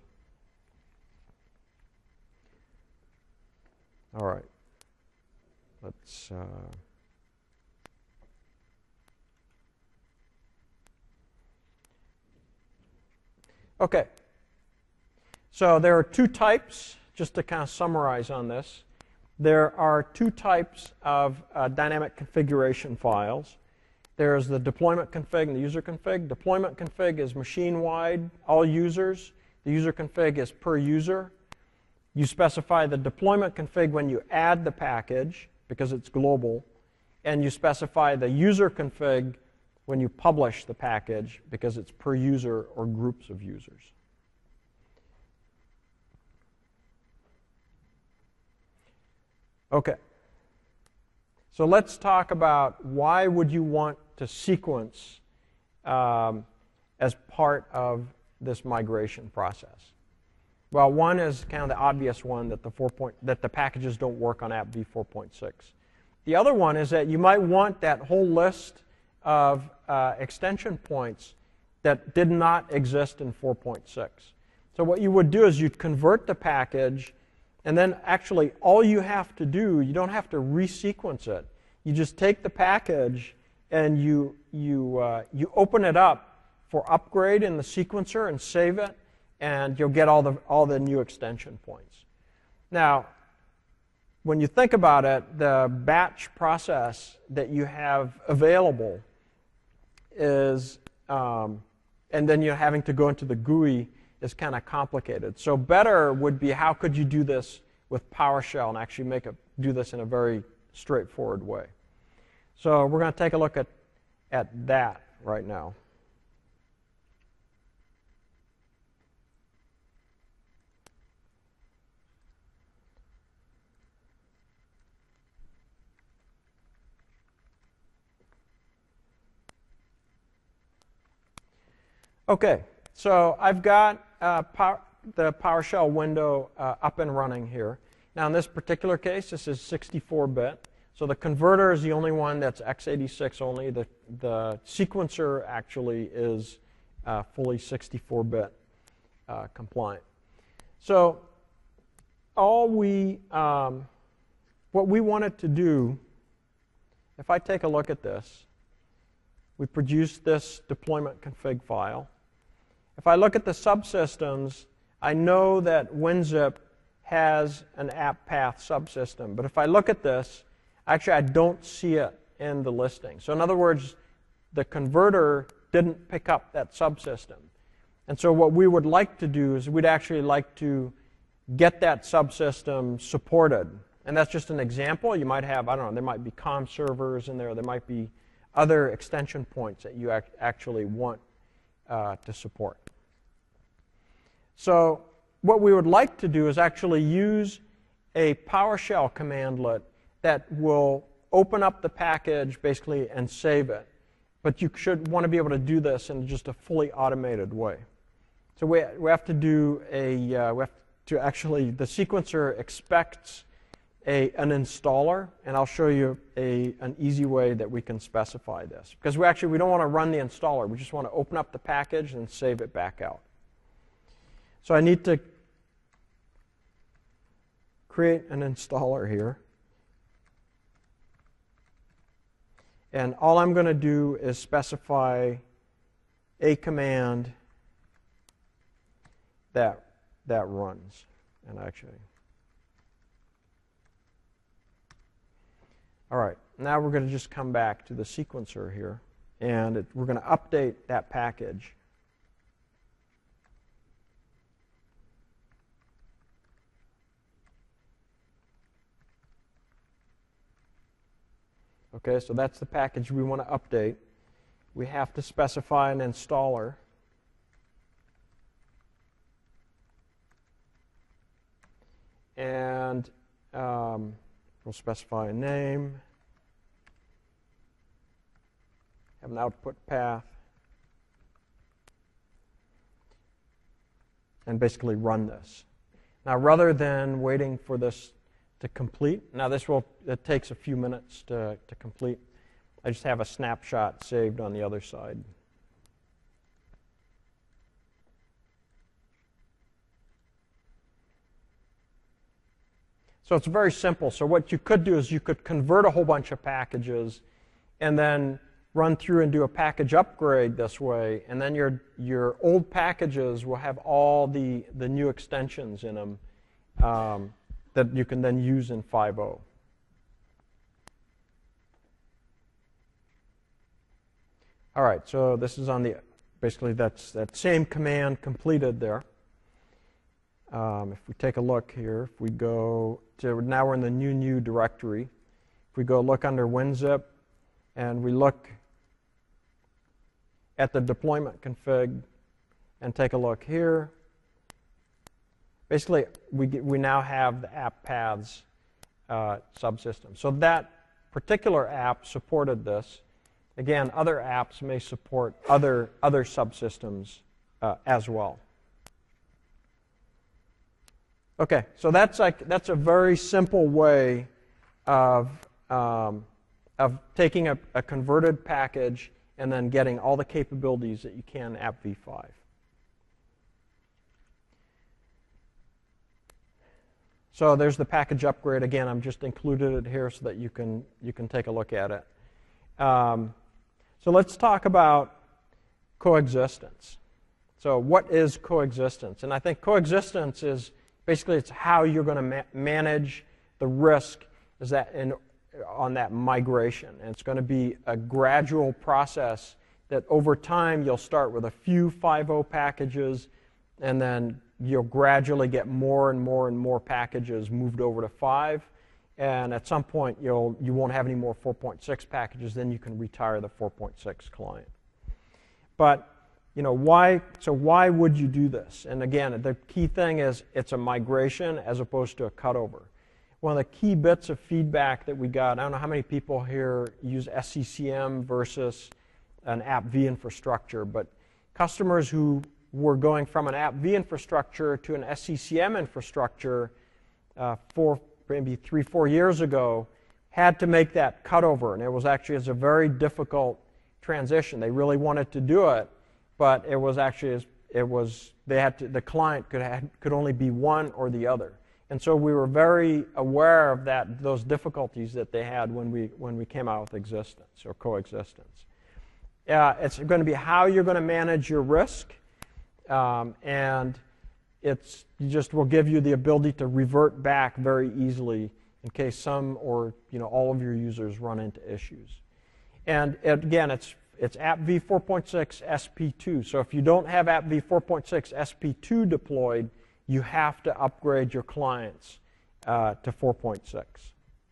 All right. Let's uh, Okay. So there are two types, just to kind of summarize on this. There are two types of uh, dynamic configuration files. There's the deployment config and the user config. Deployment config is machine-wide, all users. The user config is per user. You specify the deployment config when you add the package, because it's global. And you specify the user config when you publish the package, because it's per user or groups of users. Okay. So let's talk about why would you want to sequence um, as part of this migration process. Well, one is kind of the obvious one, that the four point, that the packages don't work on app v four point six. The other one is that you might want that whole list of uh, extension points that did not exist in four point six. So what you would do is you'd convert the package, and then actually all you have to do, you don't have to resequence it. You just take the package and you, you, uh, you open it up for upgrade in the sequencer and save it, and you'll get all the, all the new extension points. Now, when you think about it, the batch process that you have available is, um, and then you're having to go into the G U I, is kind of complicated. So better would be, how could you do this with PowerShell and actually make it, do this in a very straightforward way. So we're going to take a look at, at that right now. Okay, so I've got uh, power, the PowerShell window uh, up and running here. Now in this particular case, this is sixty-four bit. So the converter is the only one that's x eighty-six only. The, the sequencer actually is uh, fully sixty-four bit uh, compliant. So all we, um, what we wanted to do, if I take a look at this, we produced this deployment config file. If I look at the subsystems, I know that WinZip has an app path subsystem. But if I look at this, actually I don't see it in the listing. So in other words, the converter didn't pick up that subsystem. And so what we would like to do is we'd actually like to get that subsystem supported. And that's just an example. You might have, I don't know, there might be comm servers in there. There might be other extension points that you act actually want uh, to support. So what we would like to do is actually use a PowerShell commandlet that will open up the package basically and save it. But you should want to be able to do this in just a fully automated way. So we, we have to do a, uh, we have to actually, the sequencer expects A, an installer, and I'll show you a, an easy way that we can specify this. Because we actually we don't want to run the installer. We just want to open up the package and save it back out. So I need to create an installer here. And all I'm going to do is specify a command that, that runs. And actually... All right, now we're going to just come back to the sequencer here, and it, we're going to update that package. Okay, so that's the package we want to update. We have to specify an installer. And um, we'll specify a name, have an output path, and basically run this. Now, rather than waiting for this to complete, now this will, it takes a few minutes to, to complete. I just have a snapshot saved on the other side. So it's very simple. So what you could do is you could convert a whole bunch of packages and then run through and do a package upgrade this way, and then your your old packages will have all the, the new extensions in them um, that you can then use in five point oh. All right, so this is on the, basically that's that same command completed there. Um, if we take a look here, if we go to, now we're in the new new directory. If we go look under WinZip and we look at the deployment config and take a look here, basically we, get, we now have the app paths uh, subsystem. So that particular app supported this. Again, other apps may support other, other subsystems uh, as well. Okay, so that's like that's a very simple way of um, of taking a, a converted package and then getting all the capabilities that you can in app v five. So there's the package upgrade. Again, I'm just included it here so that you can you can take a look at it. Um, so let's talk about coexistence. So what is coexistence? And I think coexistence is basically it's how you're going to ma manage the risk is that in, on that migration. And it's going to be a gradual process that over time you'll start with a few five point oh packages, and then you'll gradually get more and more and more packages moved over to five. And at some point you'll, you won't have any more four point six packages, then you can retire the four point six client. But you know, why, so why would you do this? And again, the key thing is it's a migration as opposed to a cutover. One of the key bits of feedback that we got, I don't know how many people here use S C C M versus an app v infrastructure, but customers who were going from an app v infrastructure to an S C C M infrastructure uh, four, maybe three, four years ago had to make that cutover. And it was actually it's a very difficult transition. They really wanted to do it, but it was actually, it was, they had to, the client could, have, could only be one or the other. And so we were very aware of that, those difficulties that they had when we, when we came out with existence or coexistence. Uh, it's going to be how you're going to manage your risk, um, and it's you just will give you the ability to revert back very easily in case some or you know all of your users run into issues. And it, again, it's it's app v four point six S P two. So if you don't have app v four point six S P two deployed, you have to upgrade your clients uh, to four point six.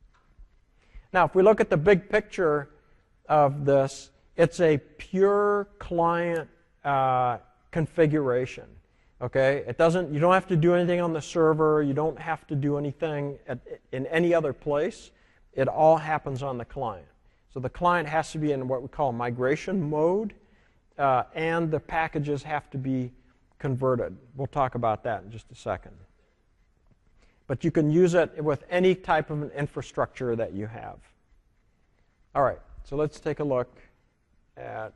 Now, if we look at the big picture of this, it's a pure client uh, configuration. Okay, it doesn't. You don't have to do anything on the server. You don't have to do anything at, in any other place. It all happens on the client. So the client has to be in what we call migration mode, uh, and the packages have to be converted. We'll talk about that in just a second. But you can use it with any type of an infrastructure that you have. All right, so let's take a look at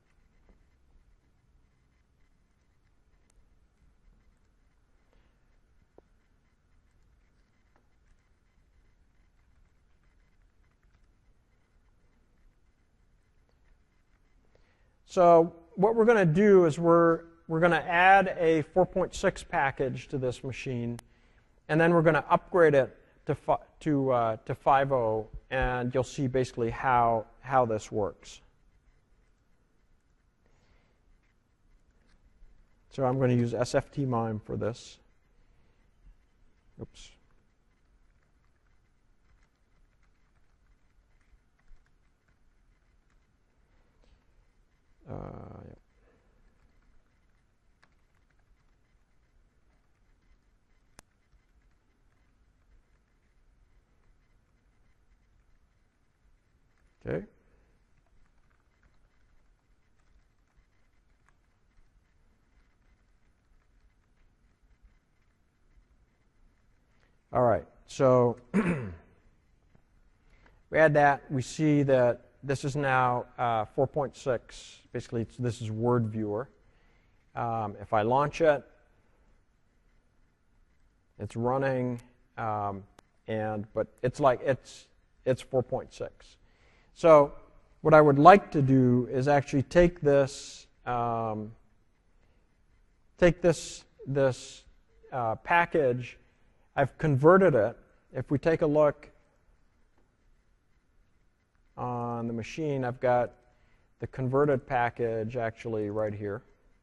So what we're going to do is we're, we're going to add a four point six package to this machine, and then we're going to upgrade it to, to, uh, to five point oh, and you'll see basically how, how this works. So I'm going to use S F T MIME for this. Oops. Uh, yeah. Okay. All right. So we add that. We see that this is now uh, four point six. Basically, it's, this is Word Viewer. Um, if I launch it, it's running, um, and but it's like it's it's four point six. So what I would like to do is actually take this, um, take this, this uh, package. I've converted it. If we take a look on the machine, I've got the converted package actually right here.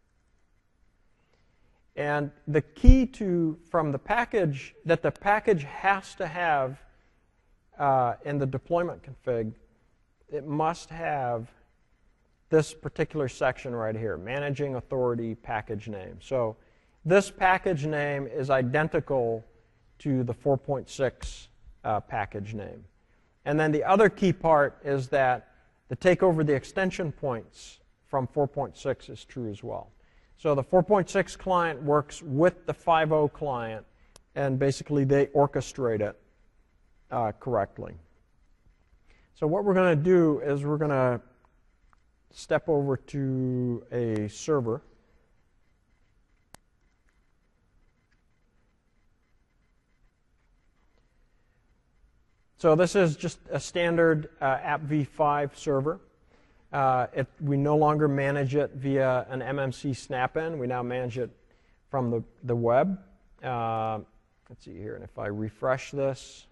And the key to, from the package, that the package has to have uh, in the deployment config, it must have this particular section right here, managing authority package name. So this package name is identical to the four point six uh, package name. And then the other key part is that the take over the extension points from four point six is true as well. So the four point six client works with the five point oh client, and basically they orchestrate it uh, correctly. So what we're going to do is we're going to step over to a server. So this is just a standard uh, app v five server. Uh, it, we no longer manage it via an M M C snap-in. We now manage it from the, the web. Uh, let's see here, and if I refresh this,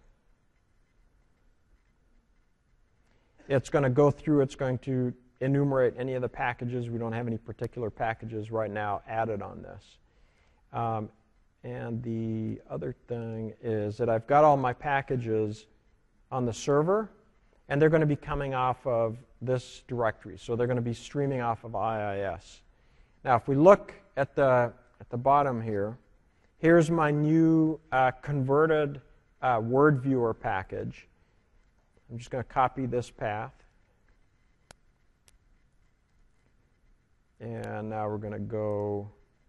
it's going to go through, it's going to enumerate any of the packages. We don't have any particular packages right now added on this. Um, and the other thing is that I've got all my packages on the server, and they're going to be coming off of this directory. So they're going to be streaming off of I I S. Now, if we look at the, at the bottom here, here's my new uh, converted uh, word viewer package. I'm just going to copy this path. And now we're going to go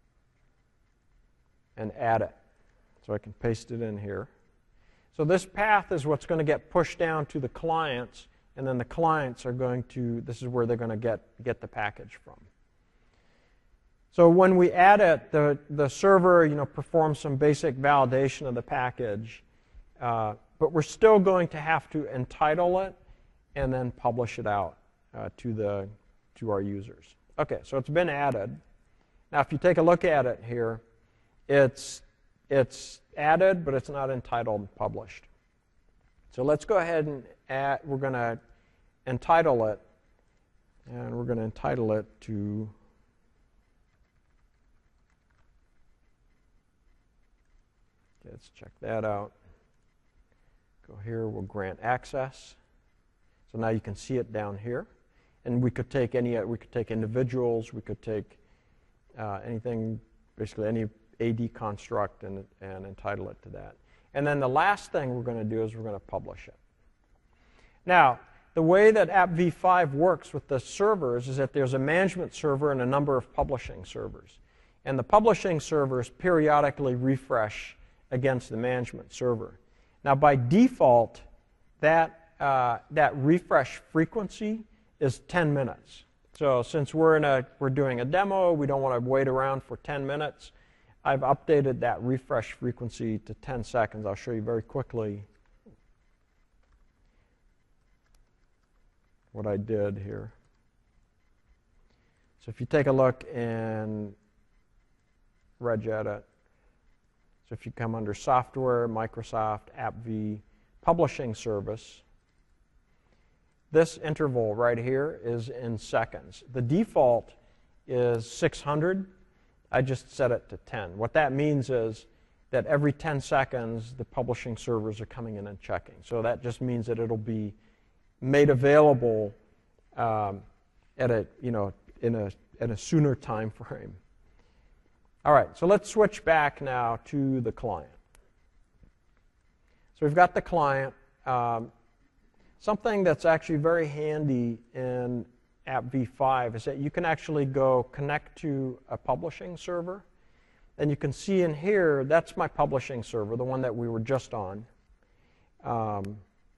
and add it. So I can paste it in here. So this path is what's going to get pushed down to the clients, and then the clients are going to, this is where they're going to get, get the package from. So when we add it, the, the server you know, performs some basic validation of the package, uh, but we're still going to have to entitle it and then publish it out uh, to, the, to our users. Okay, so it's been added. Now if you take a look at it here, it's, it's added, but it's not entitled and published. So let's go ahead and add, we're going to entitle it, and we're going to entitle it to okay, let's check that out. Go here, we'll grant access. So now you can see it down here. And we could take any, we could take individuals, we could take uh, anything, basically any A D construct and, and entitle it to that. And then the last thing we're going to do is we're going to publish it. Now, the way that app v five works with the servers is that there's a management server and a number of publishing servers. And the publishing servers periodically refresh against the management server. Now, by default, that, uh, that refresh frequency is ten minutes. So since we're, in a, we're doing a demo, we don't want to wait around for ten minutes. I've updated that refresh frequency to ten seconds. I'll show you very quickly what I did here. So if you take a look in Regedit, so if you come under Software, Microsoft, AppV, Publishing Service, this interval right here is in seconds. The default is six hundred. I just set it to ten. What that means is that every ten seconds, the publishing servers are coming in and checking. So that just means that it'll be made available um, at a, you know, in a, in a sooner time frame. All right, so let's switch back now to the client. So we've got the client. Um, something that's actually very handy in app v five is that you can actually go connect to a publishing server. And you can see in here, that's my publishing server, the one that we were just on. Um,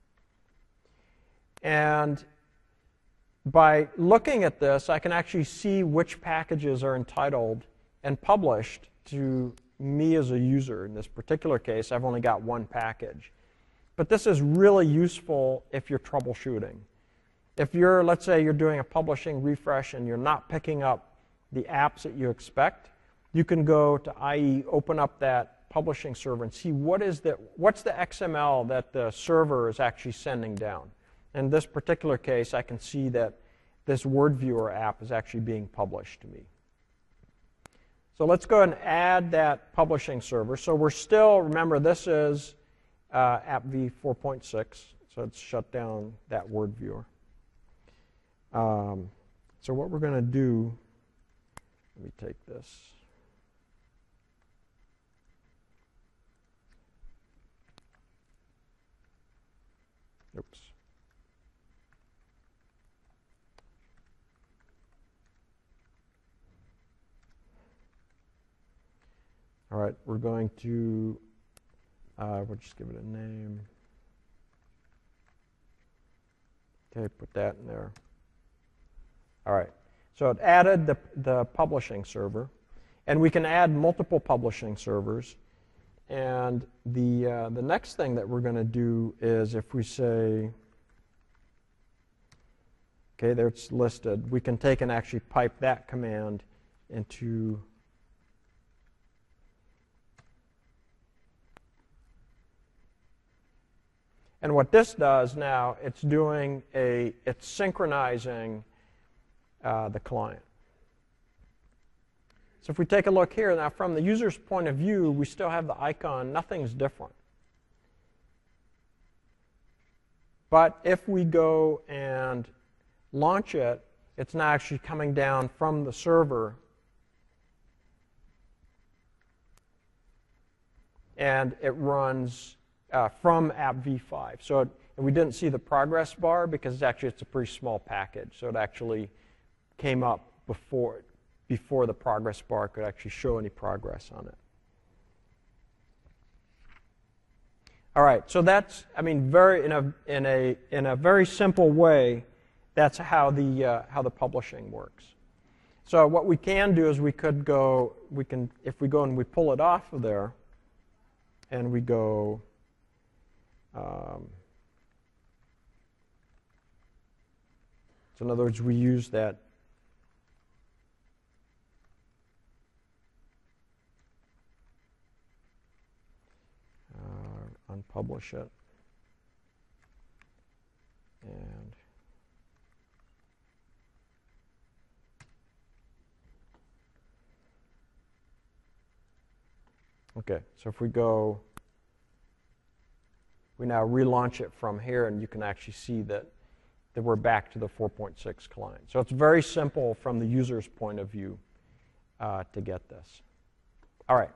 and by looking at this, I can actually see which packages are entitled and published to me as a user. In this particular case, I've only got one package. But this is really useful if you're troubleshooting. If you're, let's say you're doing a publishing refresh and you're not picking up the apps that you expect, you can go to I E, open up that publishing server and see what is the, what's the X M L that the server is actually sending down. In this particular case, I can see that this Word Viewer app is actually being published to me. So let's go ahead and add that publishing server. So we're still, remember, this is uh, AppV four point six, so let's shut down that Word Viewer. Um, so what we're going to do, let me take this. Oops. All right, we're going to, uh, we'll just give it a name. Okay, put that in there. All right, so it added the, the publishing server, and we can add multiple publishing servers. And the, uh, the next thing that we're going to do is if we say, okay, there it's listed, we can take and actually pipe that command into and what this does now, it's doing a, it's synchronizing uh, the client. So if we take a look here, now from the user's point of view, we still have the icon. Nothing's different. But if we go and launch it, it's now actually coming down from the server. And it runs uh, from AppV five. So it, and we didn't see the progress bar because actually it's a pretty small package. So it actually came up before it. before the progress bar could actually show any progress on it. All right, so that's, I mean, very in a in a in a very simple way, that's how the uh, how the publishing works. So what we can do is we could go, we can if we go and we pull it off of there, and we go. Um, so in other words, we use that. Unpublish it, and okay, so if we go, we now relaunch it from here, and you can actually see that, that we're back to the four point six client. So it's very simple from the user's point of view uh, to get this. All right.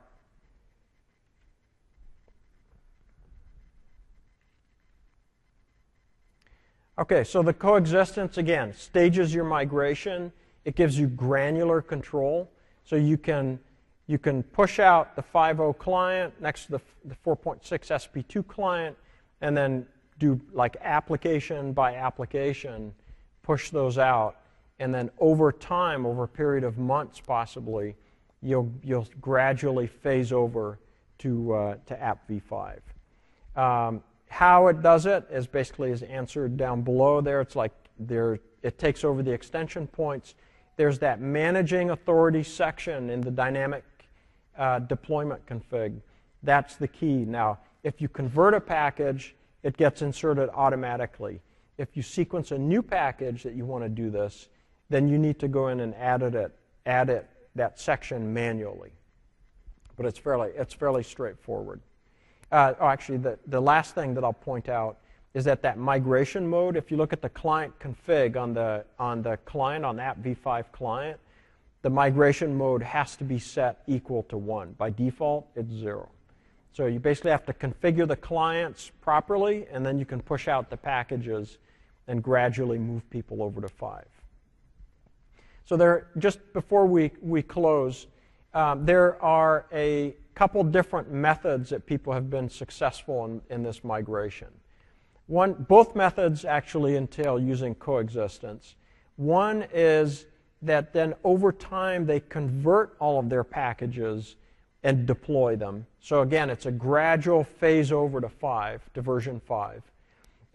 Okay, so the coexistence, again, stages your migration. It gives you granular control. So you can, you can push out the five point oh client next to the, the four point six S P two client, and then do like application by application, push those out. And then over time, over a period of months possibly, you'll, you'll gradually phase over to, uh, to AppV five. Um, How it does it is basically is answered down below there. It's like there, it takes over the extension points. There's that managing authority section in the dynamic uh, deployment config. That's the key. Now, if you convert a package, it gets inserted automatically. If you sequence a new package that you want to do this, then you need to go in and add it, add it that section manually. But it's fairly, it's fairly straightforward. Uh, oh, actually, the, the last thing that I'll point out is that that migration mode, if you look at the client config on the, on the client, on the AppV five client, the migration mode has to be set equal to one. By default, it's zero. So you basically have to configure the clients properly, and then you can push out the packages and gradually move people over to five. So there, just before we, we close, um, there are a couple different methods that people have been successful in, in this migration. One, both methods actually entail using coexistence. One is that then over time they convert all of their packages and deploy them. So again, it's a gradual phase over to five, to version five.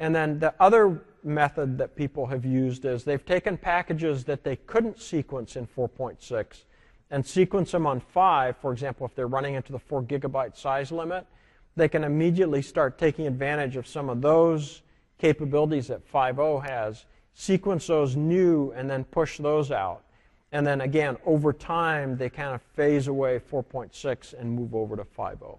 And then the other method that people have used is they've taken packages that they couldn't sequence in four point six and sequence them on five. For example, if they're running into the four gigabyte size limit, they can immediately start taking advantage of some of those capabilities that five point oh has, sequence those new, and then push those out. And then again, over time, they kind of phase away four point six and move over to five point oh.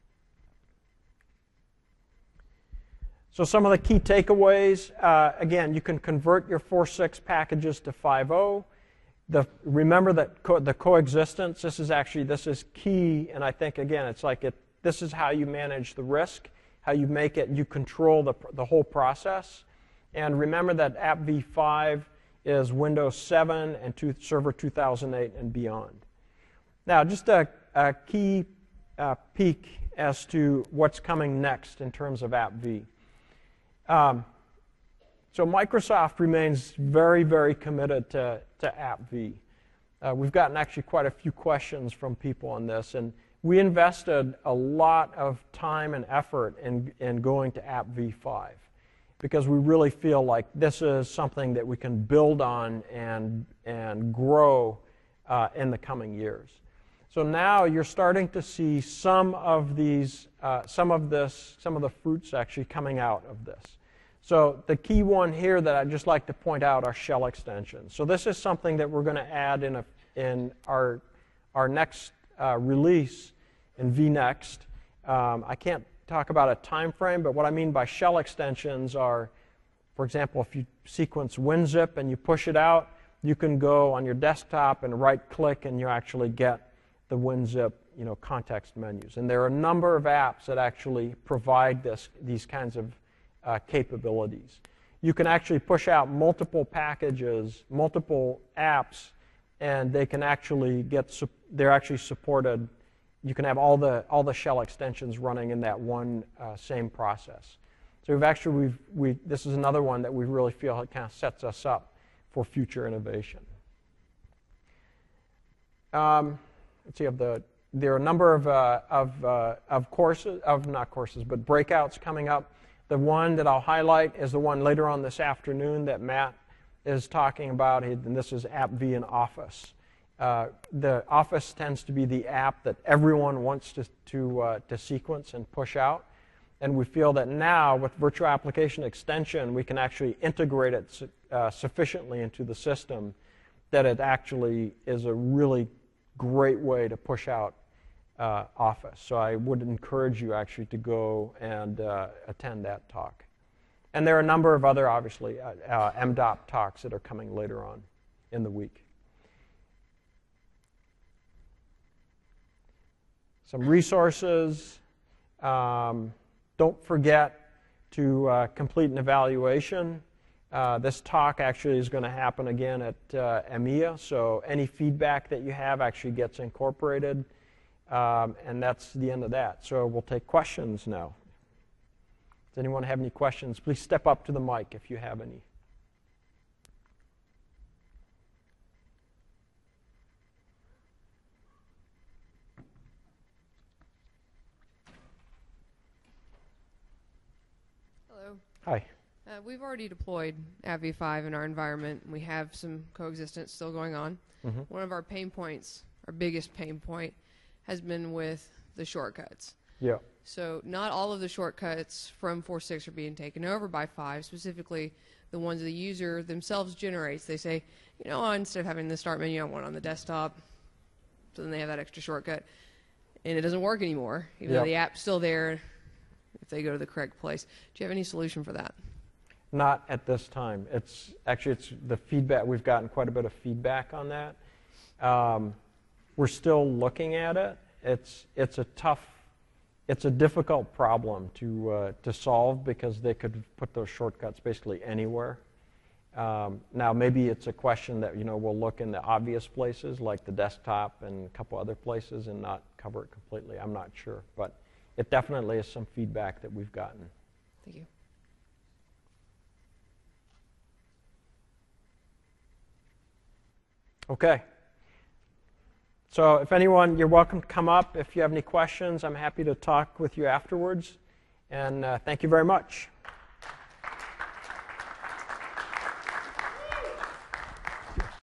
So some of the key takeaways, uh, again, you can convert your four point six packages to five point oh. The, remember that co the coexistence, this is actually, this is key, and I think, again, it's like it, this is how you manage the risk, how you make it, you control the, the whole process. And remember that app v five is Windows seven and two, Server two thousand eight and beyond. Now, just a, a key uh, peek as to what's coming next in terms of app v. Um, so Microsoft remains very, very committed to, to app v. Uh, we've gotten actually quite a few questions from people on this, and we invested a lot of time and effort in, in going to app v five because we really feel like this is something that we can build on and, and grow uh, in the coming years. So now you're starting to see some of these, uh, some of this, some of the fruits actually coming out of this. So the key one here that I'd just like to point out are shell extensions. So this is something that we're going to add in, a, in our, our next uh, release in vNext. Um, I can't talk about a time frame, but what I mean by shell extensions are, for example, if you sequence WinZip and you push it out, you can go on your desktop and right-click and you actually get the WinZip, you know, context menus. And there are a number of apps that actually provide this, these kinds of uh, capabilities. You can actually push out multiple packages, multiple apps, and they can actually get, they're actually supported. You can have all the, all the shell extensions running in that one uh, same process. So we've actually, we've, we, this is another one that we really feel it kind of sets us up for future innovation. Um, let's see, of the, there are a number of, uh, of, uh, of courses, of not courses, but breakouts coming up. The one that I'll highlight is the one later on this afternoon that Matt is talking about, and this is app v in Office. Uh, the Office tends to be the app that everyone wants to, to, uh, to sequence and push out. And we feel that now, with Virtual Application Extension, we can actually integrate it su uh, sufficiently into the system that it actually is a really great way to push out uh, Office. So I would encourage you actually to go and uh, attend that talk. And there are a number of other, obviously, uh, uh, M D O P talks that are coming later on in the week. Some resources. Um, don't forget to uh, complete an evaluation. Uh, this talk actually is going to happen again at uh, EMEA, so any feedback that you have actually gets incorporated, um, and that's the end of that. So we'll take questions now. Does anyone have any questions? Please step up to the mic if you have any. Hi. Uh, we've already deployed app v five in our environment. We have some coexistence still going on. Mm-hmm. One of our pain points, our biggest pain point, has been with the shortcuts. Yeah. So not all of the shortcuts from four point six are being taken over by five, specifically the ones the user themselves generates. They say, you know, instead of having the start menu, I want it on the desktop. So then they have that extra shortcut. And it doesn't work anymore, even yeah. though the app's still there. If they go to the correct place. Do you have any solution for that? Not at this time. It's actually it's the feedback. We've gotten quite a bit of feedback on that. Um, we're still looking at it. It's it's a tough, it's a difficult problem to uh, to solve because they could put those shortcuts basically anywhere. Um, now maybe it's a question that you know we'll look in the obvious places like the desktop and a couple other places and not cover it completely. I'm not sure, but. It definitely is some feedback that we've gotten. Thank you. Okay. So if anyone, you're welcome to come up. If you have any questions, I'm happy to talk with you afterwards. And uh, thank you very much.